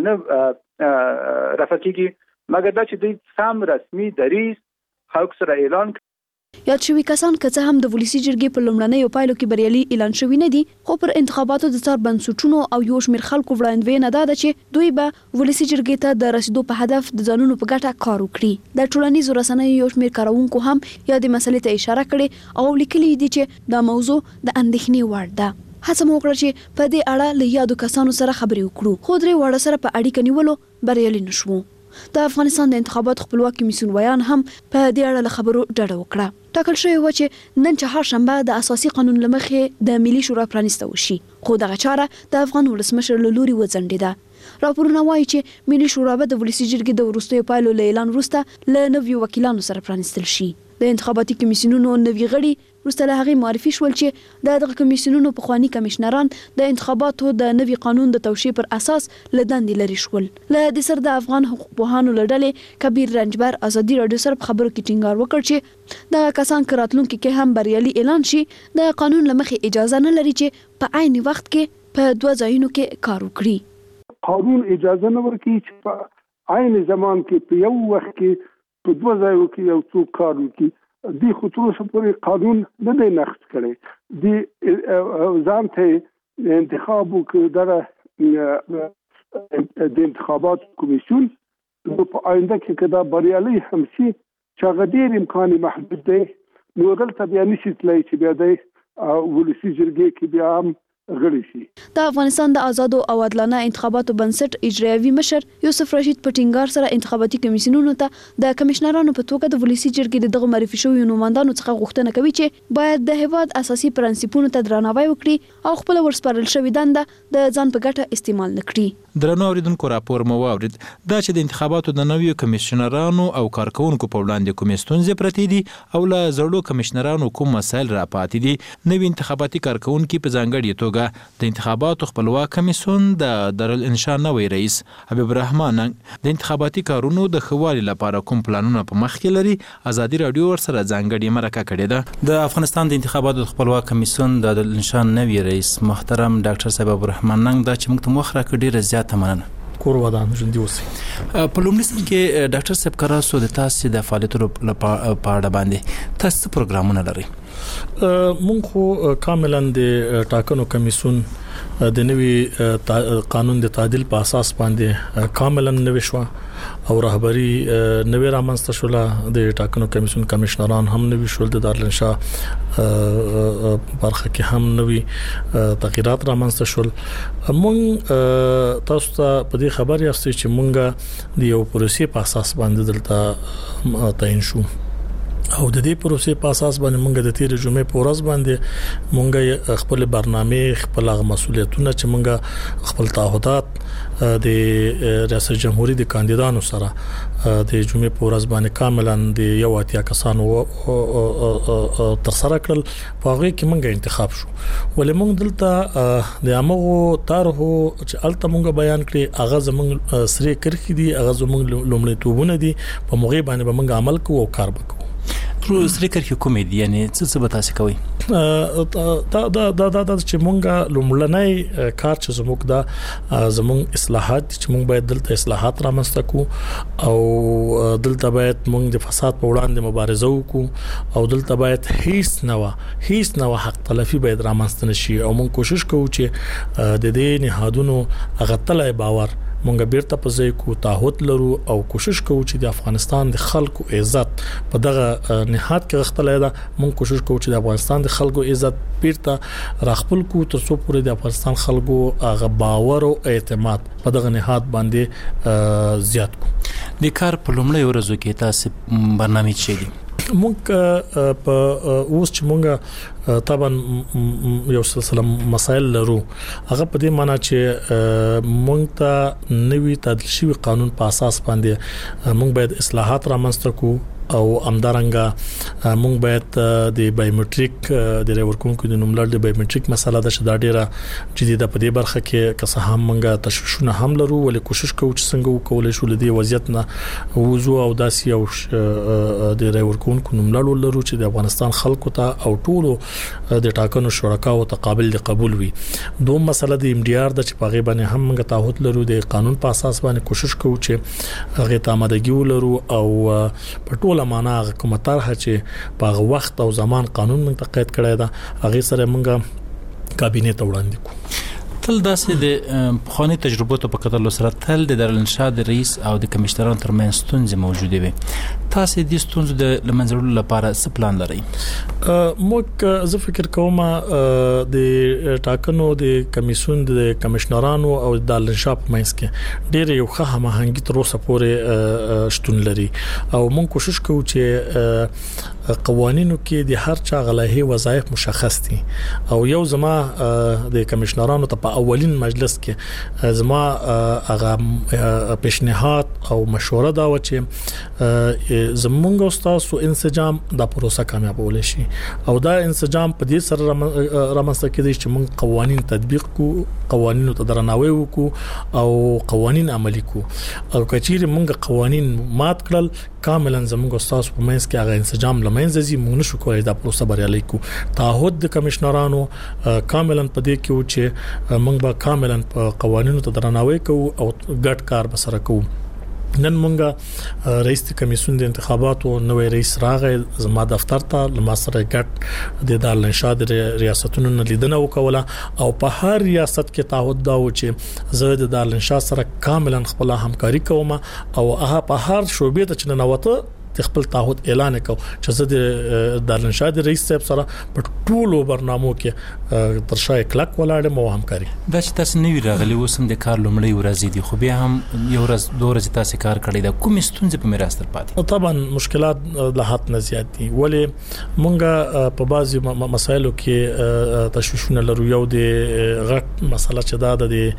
باندې رافع کیږي مګر دا چې دوی سم رسمي دریز خلکو سره اعلان
یاد شوي کسان که څه هم د ولسی جرګې په لومړنیو پایلو کې بریالي اعلان شوي نه دي، خو پر انتخاباتو د څار بنسټونو او یو شمېر خلکو وړاندوینه ده چې دوی به ولسی جرګې ته د رسیدو په هدف د ځانونو په ګټه کار وکړي. د ټولنیزو رسنیو یو شمېر کارونکو هم یا د مسلې ته اشاره کړې او لیکلي دي چې دا موضوع د اندېښنې وړ ده. هڅه مو وکړه چې په دې اړه له یادو کسانو سره خبرې وکړو، خو درې واړه سره په اړیکه نیولو بریالي نشو. د افغانستان د انتخاباتو خپلواک کمیسیون ویان هم په دې اړه له خبرو ډډه وکړه. ټاکل شوی و چې نن چهارشنبه د اساسي قانون له مخې د ملي شورا پرانیسته وشي، خو دغه چاره د افغان ولسمشر له لوري وځنډېده. راپورونه وایي چې ملي شورا به د ولسی جرګې د وروستیو پایلو له اعلان وروسته له نویو وکیلانو سره پرانیستل شي. د انتخاباتي کمیسیونونو نوي غړي وروسته له هغې معرفي شول چې دغه کمیسیونونو پخواني کمشنران د انتخاباتو د نوي قانون د توشیح پر اساس له دندې لرې شول. له دې سره د افغان حقوق پوهانو له ډلې کبیر رنجبر ازادي راډیو سره په خبرو کې ټینګار وکړ چې دغه کسان که راتلونکي کې هم بریالي اعلان شي د قانون له مخې اجازه نه لري چې په عین وخت کې په 2 ځایونو کې کار وکړي.
قانون اجازه نه ورکوي چې په عین زمان کې په یو وخت کې په 2 ځایو کې یو څوک کار وکړي. دی خو تر اوسه پورې قانون نه دی نقض کړی. دی ځان ته انتخاب وکړ د انتخابات کمیسیون په آینده کې که دا بریالي هم شي چې هغه ډېر امکان محدود دی نو دلته بیا نشي تللی چې بیا دی ولسي جرګې کې بیا هم غړي شي.
د افغانستان د آزادو او عادلانه انتخاباتو بنسټ اجرایوي مشر یوسف رشید په ټینګار سره انتخاباتي کمیسیونونو ته د کمشنرانو په توګه د ولسي جرګې دغه معرفي شویو نوماندانو څخه غوښتنه کوي چې باید د هیواد اساسي پرنسپونو ته درناوی وکړي او خپل ورسپارل شوی دنده د ځان په ګټه استعمال نکړي.
درنو اوریدونکو راپور مو واورید دا چې د انتخاباتو د نویو کمشنرانو او کارکونکو په وړاندې کومې ستونزې پرتې دي او له زړو کمشنرانو کوم مسایل راپاتې دي. نوي انتخاباتي کارکونکو په ځانګړي توګه د انتخاباتو خپلواک کمیسیون د دارالانشاء نوی رئیس حبیب الرحمن د انتخاباتي کارونو د خوالي لپاره کوم پلانونه په مخ کې لري. ازادي راډیو ورسره ځانګړي مرکه کړې ده. د افغانستان د انتخاباتو خپلواک کمیسیون د دارالانشاء نوی رئیس محترم ډاکټر صاحب الرحمن ننګ دا چې موږ ته مخ راکړي ډیره زیاته مننه.
کور ودان ژوندۍ اوسئ.
په لومړي سر کې ډاکټر صاحب کراسو د تاسو د فعالیتونو په اړه باندې تاسو پروګرامونه لري؟
مونږ خو کاملا د ټاکنو کمیسیون د نوي قانون د تعدیل په اساس باندې کاملا نوي شو او رهبری نوي رامنځته شول. د ټاکنو کمیسیون کمشنران هم نوي شول. د دارالانشاء برخه کې هم نوي تغیرات رامنځته شول. مونږ تاسو ته په دې خبر یاست چې مونږ د یو پروسې په اساس باندې دلته تعین شو او د دې پروسې په اساس باندې مونږ د تیر جمعې په ورځ باندې مونږ خپل برنامه خپل مسؤلیتونه چې مونږ خپل تعهدات د ریاست جمهوریت د کاندیدانو سره د جمعې په ورځ باندې کاملا د یو اتیا کسانو تر سره کړل. په هغه کې مونږ انتخاب شو. ولې مونږ دلته د امغو طرحو چې الته مونږ بیان کړی هغه زمونږ سری کرخي دي هغه زمونږ لومړی توبونه دي په موږ باندې به مونږ عمل کوو او کار وکړو.
سری کرخي کومې دي یعنی څه به تاسو کوي؟
دا چې مونږه لومړنۍ کار چې زموږ د زموږ اصلاحات چې مونږ باید دلته اصلاحات رامنځته کوو او دلته باید مونږ د فساد په وړاندې مبارزه وکړو او دلته باید هیڅ نو حق تلفي باید رامنځته نشي او مونږ کوشش کوو چې د دې نهادونو هغه تلای باور مونږ بیرته په ځای کو تعهد لرو او کوشش کوو چې د افغانستان د خلکو عزت په دغه نهاد کې غختلای دا. مونږ کوشش کوو چې د افغانستان د خلکو عزت بیرته راخپل کو تر څو پورې د افغانستان خلکو هغه باور او اعتماد په دغه نهاد باندې زیات کو.
د کار په لومړی ورځو کې تاسو برنامه چي دي؟
مونږ په اوس چې مونږ طبعا یو سلسله مسایل لرو. هغه په دې معنی چې مونږ ته نوي تعدیل شوی قانون په اساس باندې مونږ باید اصلاحات رامنځته کوو او امدارنګه مونږ باید د بایومټریک د ورکوونکو د نوملړ د بایومټریک مسله د شدا ډیره جديده په دې برخه کې که څه هم مونږه تشویشونه هم لرو ولې کوشش کوو چې څنګه وکولای شو لدی وضعیت نه وځو او داسې او د ورکوونکو نوملړ لرو چې د افغانستان خلکو ته او ټولو د ټاکنو شرکاو ته قابل د قبول وي. دوه مسله د ام ډي ار د چې په غیبه نه هم مونږه تعهد لرو د قانون په اساس باندې کوشش کوو چې هغه ته آمادګي ولرو او په لمانه کوم طرح چې په وخت او زمان قانون موږ ته قید کړی دا هغه سره موږ کابینه ته وړاندې کوو.
تل داسې د پخوانی تجربو ته په کتل سره تل د دارالانشاء د رئیس او د کمشنرانو ترمنځ ستونزې موجوده وي. تاسو د ستونزو د لمنځلو لپاره څه پلان لرئ؟
موږ زه فکر کوم د ټاکنو د کمیسیون د کمشنرانو او د دارالانشاء په منځ کې ډېر یو ښه هماهنګي تر اوسه پورې شتون لري او موږ کوشش کوو چې قوانینو کې د هر چا غلهي وظایف مشخص دي او یو زما د کمشنرانو ته په اولین مجلس کې زما هغه پیشنهاد او مشوره دا و چې زمونږ استادو انسجام دا پروسه کامیابول شي او دا انسجام په دې سره رامنځته کېږي چې موږ قوانين تطبیق کو قوانینو ته درناوی وکړو او قوانين عملي کو او کچیر موږ قوانين مات کړل کاملا زموږ استاد په منځ کې هغه انسجام لمنځه زی موږ نشو کولای دا پروسه بریالي کو تعهد د کمشنرانو کاملا په دې کې و چې موږ به کاملا په قوانینو ته درناوی کوو او ګډ کار به سره کوو نن مونږه رئیس کمیسیون د انتخاباتو نوې رئیس راغی زما دفتر ته لما سره ګټ د دارالانشاد ریاستونو لیدنه وکوله او په هر ریاست کې تعهد دا و چې زه د دارالانشاد سره کاملا خپل همکاري کوم او هغه په هر شوبې ته چې ننوته خپل تعهد اعلان وکاو چې زه د دارالانشاد رئیس صاحب سره په ټولو برنامو کې تر شای کلک ولاړم او همکاري
دا چې تاسو نوی راغلی وسم د کار لومړی ورځ دي خو بیا هم یو ورځ دوه ورځې تاسو کار کړی دا کوم ستونزې په میراث تر پاتې
طبعا مشکلات له حد نه زیات دي ولې مونږه په بعضي مسایلو کې تشویشونه لرو یو د غټ مسله چې دا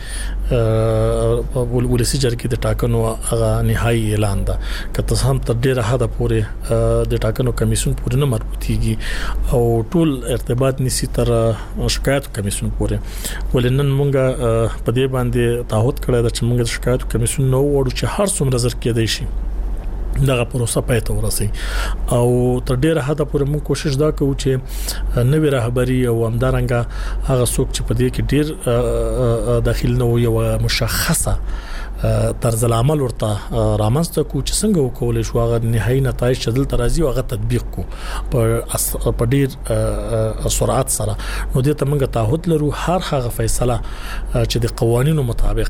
د ولسی جرګې د ټاکنو هغه نهایی اعلان ده که تاسو هم تر ډیره حد پورې د ټاکنو کمیسیون پورې نه مربوطيږي او ټول ارتباط نسی تر شکایت کمیسیون پورې ولنن مونږه په دې باندې تعهد کړی چې مونږ د شکایت کمیسیون نو وړو چې هر څومره زر کېدای شي دغه پروسه پای ته ورسي او تر ډیره حد پورې موږ کوشش دا کوو چې نوې رهبری او همدارنګه هغه څوک چې په دې کې ډیر داخل نه وي او مشخصه طرز العمل ورته رامنځته کو چې څنګه وکول شو هغه نهایی نتایج چې دلته راځي او هغه تطبیق کو په ډیر سرعت سره نو دې ته موږ تعهد لرو هر هغه فیصله چې د قوانینو مطابق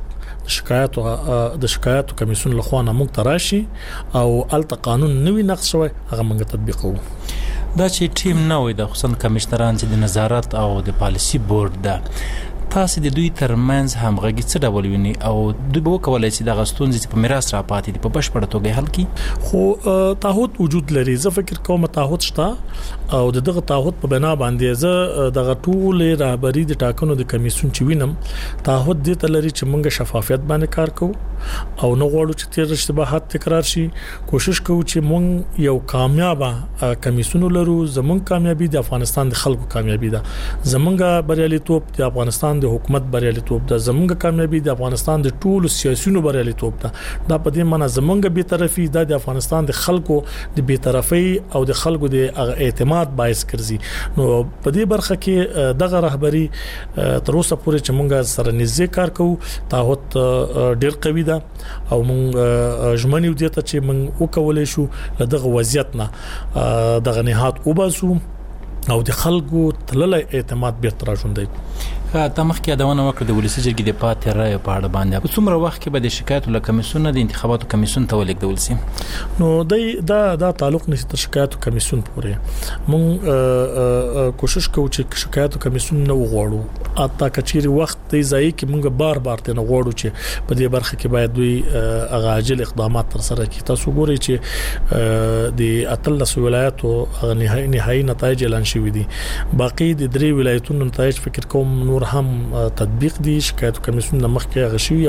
د شکایتو کمیسیون لخوا نه موږ تراشي او الته قانون نوی نقش شوی هغه موږ تطبیقو
دا چې ټیم نه وي د خصوصا کمشنران چې د نظارت او د پالیسی بورډ ده تاسو د دوی ترمنځ همغږي څه ډول ویني او دوی به کولای شي د غستونځ چې په میراث را پاتې دي په بشپړه توګه حل کړي
خو تعهد وجود لري زه فکر کوم تعهد شته او دغه تعهد په بنا باندې زه دغه ټول رهبری د ټاکنو د کمیسیون چې وینم تعهد دې ته لري چې موږ شفافیت باندې کار کوو او نو غواړو چې تیر اشتباهات تکرار شي کوشش کوو چې موږ یو کامیاب کمیسیون لرو زمونږ کامیابی د افغانستان د خلکو کامیابی ده زمونږ بریالیتوب د افغانستان د حکومت بریالیتوب ده زمونږ کامیابی د افغانستان د ټولو سیاسيونو بریالیتوب ده دا په دې معنی زمونږ به طرفي د افغانستان د خلکو د به طرفي او د خلکو د اعتماد باعث ګرځي نو په دې برخه کې دغه رهبری تر اوسه پورې چې مونږ سره نږدې کار کوو تعهد ډیر قوي ده او مونږ ژمنې ودی ته چې مونږ وکولای شو دغه وضعیت نه دغه نهاد وباسو او د خلکو تللی اعتماد بیرته راځوندي
ته مخکې یادونه وکړه د ولسی جرګې د پاتې رای په اړه باندې په څومره وخت کې به د شکایت له کمیسیون د انتخاباتو کمیسیون ته ولیکدول شي
نو دا تعلق نشي تر شکایت کمیسیون پورې مونږ کوشش کوو چې شکایت کمیسیون نه وغواړو اته کچيري وخت دی ځای کې مونږ بار ته نه غواړو چې په دې برخه کې باید دوی اغاجل اقدامات تر سره کړي تاسو ګورئ چې د اتلس ولایتو نهایی نتایج اعلان شوي دي باقي د درې ولایتونو نتایج فکر کوم نور هم تطبیق دي شکایت کمیسیون مخکې غشي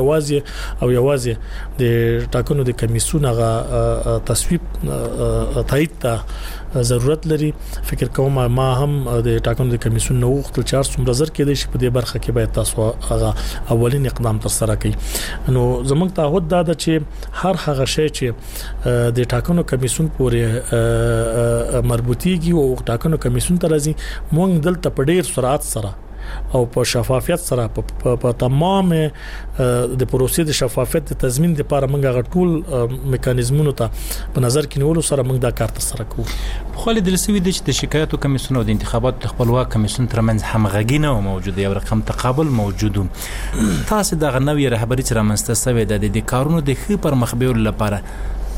یوازې د ټاکنو د کمیسیون غا تصویب تایید ته ضرورت لري فکر کوم ما هم د ټاکنو د کمیسیون نو وخت 400 زر کې د شپ د برخه کې باید تاسو هغه اولین اقدام تر سره کړئ نو زموږ تعهد دا ده چې هر هغه شی چې د ټاکنو کمیسیون پورې مربوطيږي او ټاکنو کمیسیون ته راځي موږ دلته په ډیر سرعت سره او په شفافیت سره په تمام د پروسې د شفافیت د تضمین لپاره موږ غټول میکانیزمونو ته په نظر کې نیولو سره موږ دا کار تر سره کوو
خو د لسوي د شکایتو کمیسیون او د انتخاباتو خپلواک کمیسیون ترمنځ همغږي نه موجوده یو رقم تقابل موجود تاسو د غنوي رهبری چې رامنځته شوی د کارونو د خې پر مخ بیول لپاره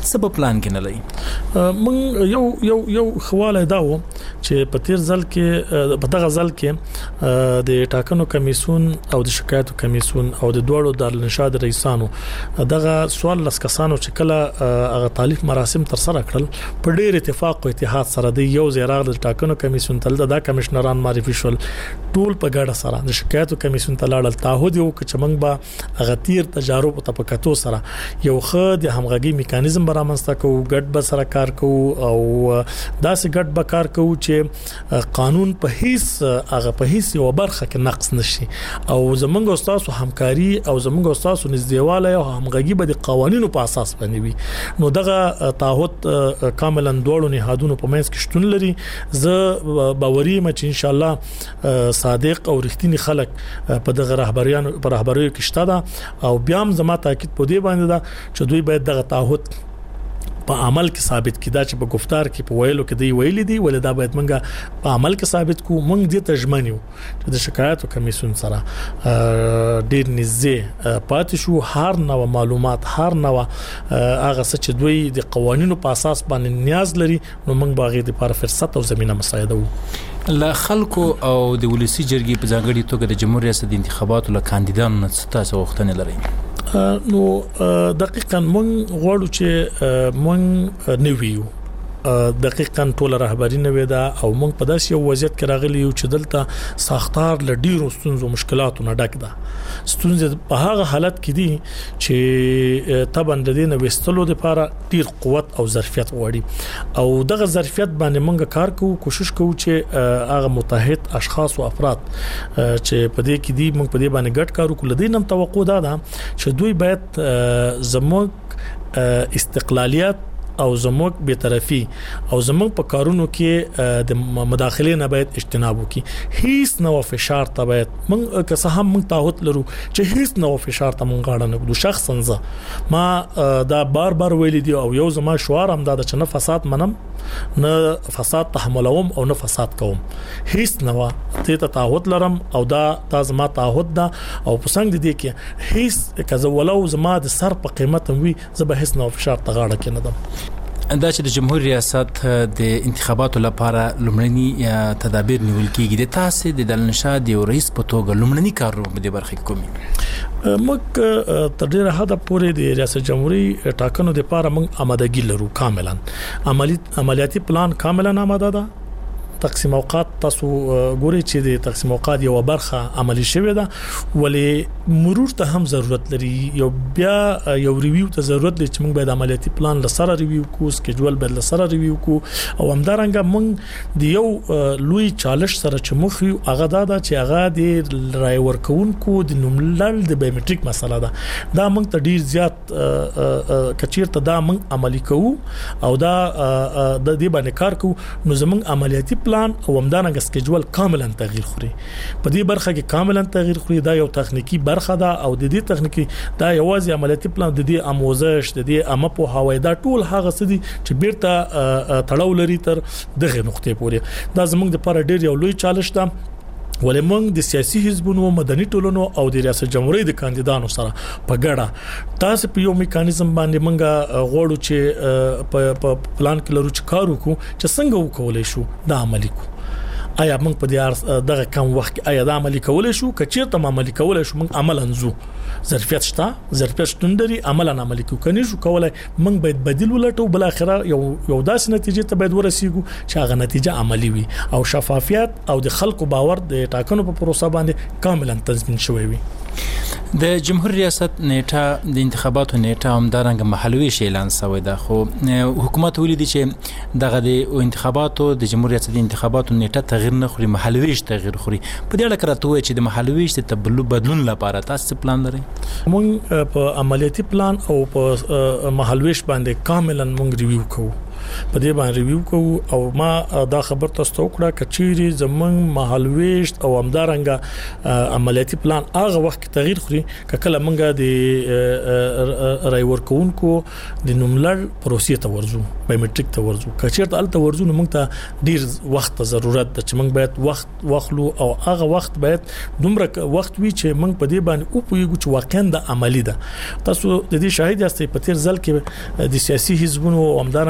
سبب پلان کې نه لای
من یو خواله داو چې په تیر ځل کې په دغه ځل کې د ټاکنو کمیسون او د شکایتو کمیسون او د دوړو د نشاد رئیسانو دغه سوال لسکسانو چې کله هغه تالیف مراسم تر سره کړل په ډېر اتفاق او اتحاد سره د یو زیراغ د ټاکنو کمیسون تل د کمشنران معرفي شول ټول په ګډه سره د شکایتو کمیسون ته لاړل تعهد یو چې موږ به هغه تیر تجارب په تپکاتو سره یو خه د همغږي میکانیزم برامنسته کوو ګډ به سره کار کوو او داسې ګډ به کار کوو چې قانون په هیڅ یو برخه کې نقص نشي او زمونږ استادو همکاري او زمونږ استادو نږدېواله او همغږي به د قوانینو په اساس باندې وي نو دغه تعهد کاملا دوړو نهادونو په منځ کې شتون لري زه باوري یم چې ان شاء الله صادق او رښتینی خلک په دغه رهبریانو پر رهبریو کې شته ده او بیا هم زما تاکید په دې باندې ده چې دوی باید دغه تعهد په عمل کې ثابت کړي چې په گفتار کې په ویلو کې دی ویل دي ولې دا باید منګه په عمل کې ثابت کو منګ دې تجمنیو چې د شکایتو کمیسون سره ډیر نږدې پاتې شو هر نو معلومات هر نو هغه څه چې دوی د قوانینو په اساس باندې نیاز لري نو موږ باغې د لپاره فرصت او زمينه مساعده وو
له خلکو او د ولسی جرګې په ځانګړي توګه د جمهوریت ریاست انتخاباتو له کاندیدانو څخه تاسو وختونه لرئ
نو دقیقاً مونږ غواړو چې مونږ نویو دقیقاً ټول رهبری نه ودا او مونږ په داسې یو وضعیت کې راغلی یو چې دلته ساختار لډیرو ستونزو مشکلاتو نه ډک ده ستونزې په هغه حالت کې دي چې طبعا د دې نه وستلو لپاره ډیر قوت او ظرفیت غواړي او دغه ظرفیت باندې مونږ کار کوو کوشش کوو چې هغه متحد اشخاص او افراد چې په دې کې دي مونږ په دې باندې ګډ کار وکړو د دې نم توقع ده چې دوی باید زموږ استقلالیت او زموږ به طرفي او زموږ په کارونو کې د مداخله نه باید اجتناب وکړي هیڅ نو فشار ته باید موږ که څه هم موږ تعهد لرو چې هیڅ نو فشار ته موږ غاړه نه ګدو شخصا ما دا بار ویل دي او یو زما شعار هم دا چې نه فساد منم نه فساد تحملوم او نه فساد کوم هیڅ نو ته تعهد لرم او دا زما تعهد ده او په څنګه دي کې هیڅ کزه ولو زما د سر په قیمت وي زه به هیڅ نو فشار ته غاړه کې نه دم
دا چې د جمهوریت ریاست د انتخاباتو لپاره لومړني تدابیر نیول کیږي د تاسو د دلنشاد یو رئیس په توګه لومړني کارونه په دې برخه کې کومي
موږ تر ډیره حد پورې د ریاست جمهوریت ټاکنو لپاره موږ آمادګي لرو کاملا عملیاتي پلان کاملا آماده ده تقسیم اوقات تاسو ګوري چې د تقسیم اوقات یو برخه عملی شوې ده ولې مرور ته هم ضرورت لري یو بیا یو ریویو ته ضرورت لري چې موږ باید عملیاتي پلان لسره ریویو کو سکیډول باید لسره ریویو کو او همدارنګه موږ د یو لوی چالش سره چې مخ یو هغه دا چې هغه د رای ورکونکو د نوملړ د بایومټریک مسله ده دا موږ ته ډیر زیات کچیرته دا موږ عملی کوو او دا د دې باندې کار کوو نو زموږ عملیاتي پلان او همدارنګه سکیډول کاملا تغییر خوري په دې برخه کې کاملا تغییر خوري دا یو تخنیکی برخه ده او د دې تخنیکی دا یوازې عملیاتي پلان د دې اموزش د دې امه په هوای دا ټول هغه څه دي چې بیرته تړاو لري تر دغه نقطې پورې دا زموږ د لپاره ډیر یو لوی چالش ده ولې موږ د سیاسي حزبونو مدني ټولنو او د ریاست جمهوریت د کاندیدانو سره په ګډه تاسو په یو میکانیزم باندې موږ غواړو چې په پلان کې لرو چې کار وکړو چې څنګه وکولای شو دا عملي کو آیا موږ په دې دغه کم وخت آیا دا عملي کولای شو کچیر ته عملي کولای شو موږ عملاً زو ظرفیت شته لري عملاً عملي کو کني شو کولای موږ باید بدیل ولټو بل اخره یو داسې نتیجه ته باید ورسیږو چې هغه نتیجه عملی وي او شفافیت او د خلکو باور د ټاکنو په پروسه باندې کاملاً تضمین شوی وي
د جمهوریت ریاست نیټه د انتخاباتو نیټه هم دارنګ محلوي اعلان شوی ده خو حکومت ولیدي چې دغه د انتخاباتو د جمهوریت ریاست انتخاباتو نیټه تغییر نه خوري محلوي تغییر خوري په دې اړه راته چې د محلوي ته بدلون لپاره تاسو پلان لرئ
موږ په عملیاتي پلان او په محلوي باندې کاملا موږ ریویو کوو په دې باندې ریویو کوو او ما دا خبر تاسو ته وکړه کچيري زمنګ مهالويشت او همدارنګه عملیاتي پلان هغه وخت تغییر خوري کله منګه د رای ورکونکو د نوملړ پروسې ته ورزو بایومټریک ته ورزو کچيرته الته ورزو نو موږ ته ډیر وخت ضرورت ده چې موږ باید وخت واخلو او هغه وخت باید دومره وخت وي چې موږ په دې باندې او پویګو چې واقعا د عملی ده تاسو د دې شاهد یاستئ په تیر ځل کې د سیاسي حزبونو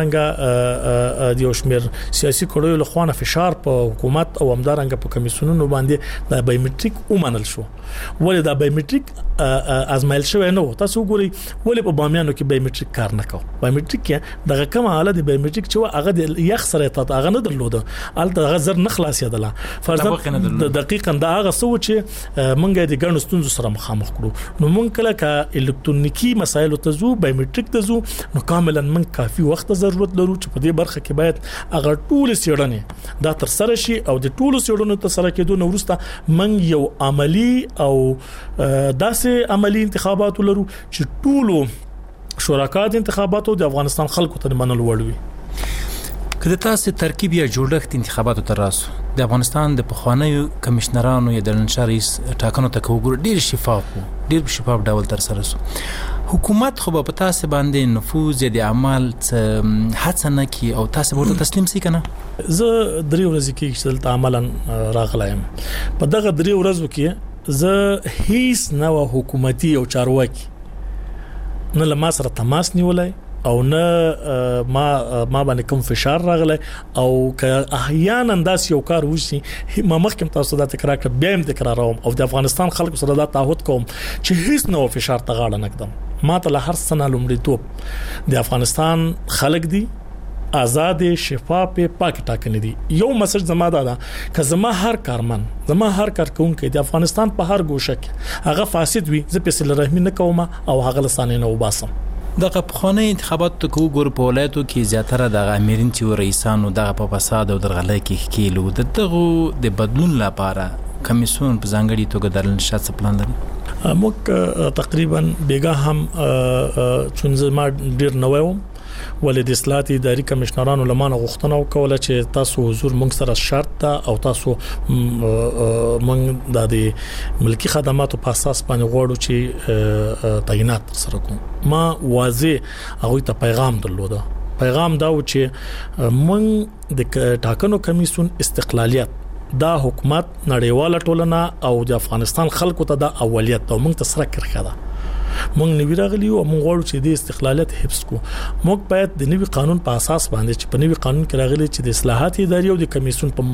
همدارنګه د یو شمېر سیاسي کړیو له خوانه فشار په حکومت او همدارنګه په کمیسیونونو باندې د بایومټریک ومنل شو ولې د بایومټریک ازمایل شوی نو تاسو ګوري ولې په بامیانو کې بایومټریک کار نه کوي بایومټریک دغه کومه حاله د بایومټریک چې هغه د یخ سره ته هغه نه درلوده الته غزر نه خلاصېدله فرض دقیقاً دا هغه څه چې مونږه د ګڼو ستونزو سره مخامخ کړو نو مونږ کله کا الکترونیکی مسایل ته زو بایومټریک ته زو نو کاملا مونږ کافي وخت ضرورت لرو چې په دې برخه کې باید هغه ټول سیړنې دا تر سره شي او د ټول سیړنو تر سره کېدو نو ورسته مونږ یو عملی او داسې عملی انتخابات لرو چې ټول شرکا د انتخاباتو د افغانستان خلکو ته منل وړوي
کله تاسو ترکیب یا جوړښت انتخاباتو تر راسو د افغانستان د پخوانیو کمشنرانو یا د نشریس ټاکنو ته وګورئ ډیر شفاف ډول تر سره سو حکومت خو په تاسو باندې نفوذ د عمل هڅه نه کی او تاسو ورته تسلیم سي کنه
زه درې ورځې کې چې عملاً راغلایم په دغه درې ورځو کې زه هیڅ نو حکومتي او چارواکي نه لمه سره تماس نیولای او نه ما باندې کوم فشار راغلی او که احیانا داس یو کار وشي ما مخکې تاسو دا تکرار کړ بیا هم تکراروم او د افغانستان خلکو سره دا تعهد کوم چې هیڅ نو فشار ته غاړه نکدم ما ته له هر سنه لومړیتوب د افغانستان خلک دي آزاد شفاف پاک ټاکنې دي یو مسج زما ده که زما هر کارمن زما هر کارکونکو د افغانستان په هر ګوشه کې هغه فاسد وي زه په سل رحمی نه کوم او هغه لسانه نه وباسم
دغه پخوانی انتخاباتو کو ګور په ولایتو کې زیاتره د امرین چې رئیسانو دغه په فساد او درغلۍ کې کېلو دغه د بدلون لپاره کمیسیون په ځانګړي توګه د نشاط پلان لري
موږ تقریبا بیګه هم چونځ ما ډیر نووم ولې د اصلاحاتي اداري کمشنرانو لمانه غوښتنه وکوله چې تاسو حضور موږ سره شرط ده او تاسو موږ د ملکی خدماتو په اساس باندې غواړو چې تعینات سره کوم ما واضح هغه ته پیغام درلوده پیغام دا و چې موږ د ټاکنو کمیسیون استقلالیت دا حکومت نړیواله ټولنه او د افغانستان خلکو ته د اولیت او موږ ته سره کرخه ده موږ نوی راغلی او موږ غواړو چې د استقلالیت حفظ کو موږ باید د نوی قانون په اساس باندې چې په نوی قانون کې راغلی چې د اصلاحات اداري او د کمیسیون په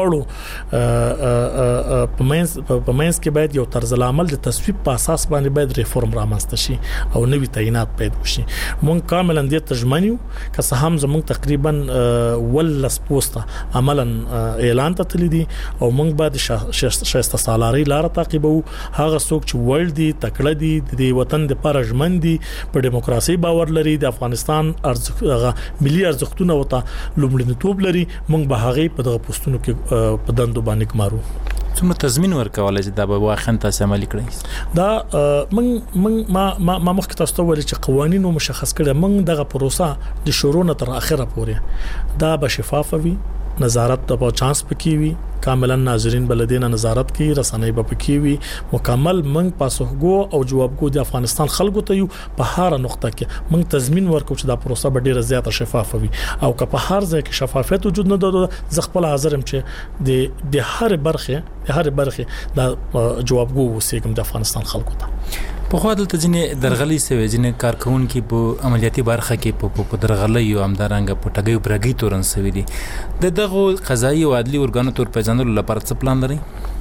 دواړو په منځ کې باید یو طرز العمل د تصویب په اساس باندې باید ریفورم رامنځته شي او نوی تعینات پیدا وشي موږ کاملا د تجمنیو که څه هم زموږ تقریبا ولس پوسټه عملا اعلان ته تللی دي او موږ باید شایسته سالاري لار تعقیبو هغه څوک چې ورډ دي تکړه دي د وطن د پرجمن دي په دیموکراسي باور لري د افغانستان ملي ارزښتونه وته لومړنیتوب لري موږ به هغه په دغه پوسټونو کې په دندو باندې کمارو
څومره تضمین ورکول چې دا به واخن تاسو عملي کړئ
دا موږ ما مخکې تاسو ته ویل چې قوانینو مشخص کړي موږ دغه پروسه د شروع نه تر اخره پورې دا به شفاف وي نظارت په چانس پکې وي کاملا ناظرین بلدینه نظارت کوي رسنۍ به پکې وي مکمل منګ پاسخګو او جوابګو د افغانستان خلکو ته یو په هر نقطه کې منګ تضمین ورکو چې دا پروسه به ډیره زیاته شفاف وي او که په هر ځای کې شفافیت وجود نه درلود زه خپل حاضرم چې د هر برخه د جوابګو وسیګم د افغانستان خلکو ته
په خو دلته ځینې درغلي سوي ځینې کارکونکو په عملیاتي برخه کې په درغلي او همدارنګ په ټګي برګي تورن سوي دي دغه قضایي او عدلي ورګانو تور پیژندلو لپاره څه پلان لري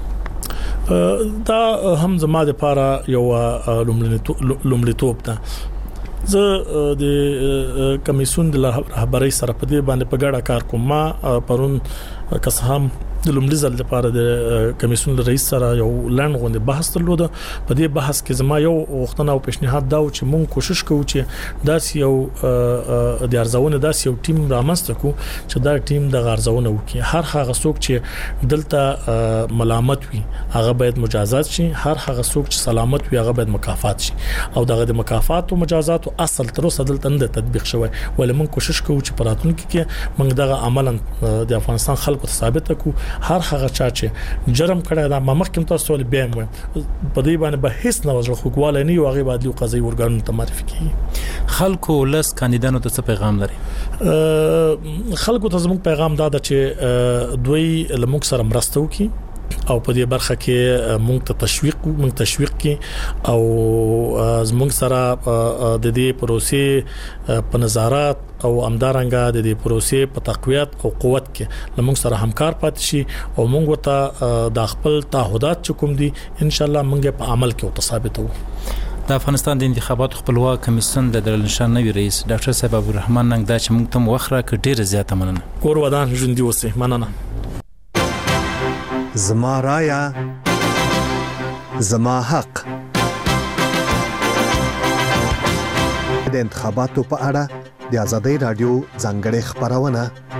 دا هم زما د لپاره یو لومړیتوب ده زه د کمیسیون د رهبرۍ سره په دې باندې په ګډه کار کوم ما پرون که هم د لومړي ځل لپاره د کمیسیون رئیس سره یو لاند غونډه بحث درلود. په دې بحث کې زما یو وختونه او پیشنهاد دا و چې مونږ کوشش کوو چې داس یو د ارزونه داس یو ټیم رامنځته کو چې دا ټیم د ارزونه وکړي. هر هغه څوک چې دلته ملامت وي هغه باید مجازات شي، هر هغه څوک چې سلامت وي هغه باید مکافات شي، او دغه د مکافات او مجازات اصل تر اوسه دلته نه تطبیق شوی. ولې مونږ کوشش کوو چې پراتونکو کې مونږ دغه عملاً د افغانستان خلکو ته ثابت کړو. هر هغه چا چې جرم کړی دا مخکې تاسو ول بیا مو په دې باندې به هیڅ نه وځل حقوقواله نه یو هغه عدالي او قضایي ورګانو ته معرفي کیږي.
خلکو لس کاندیدانو ته څه پیغام لري؟
خلکو ته زموږ پیغام دا ده چې دوی لموږ سره مرسته وکړي او په دې برخه کې مونږ تشویق کی او زموږ سره د دې پروسې په نظارت او امدارنګه د دې پروسې په تقویت او قوت کې لمونږ سره همکار پاتې شي او مونږ ورته د خپل تعهدات چې کوم دي ان شاء الله مونږ په عمل کې او ثابتو.
د افغانستان د انتخاباتو خپلواک کمیسیون د درلنشان نوی رئیس ډاکټر صاحب عبدالرحمن ننګ دا چې موږ تم وخره ک ډیره زیاته مننه.
کور ودان ژوندۍ اوسه. مننه.
زما رایا زما حق. د انتخاباتو په اړه د آزادۍ رادیو ځانګړې خبرونه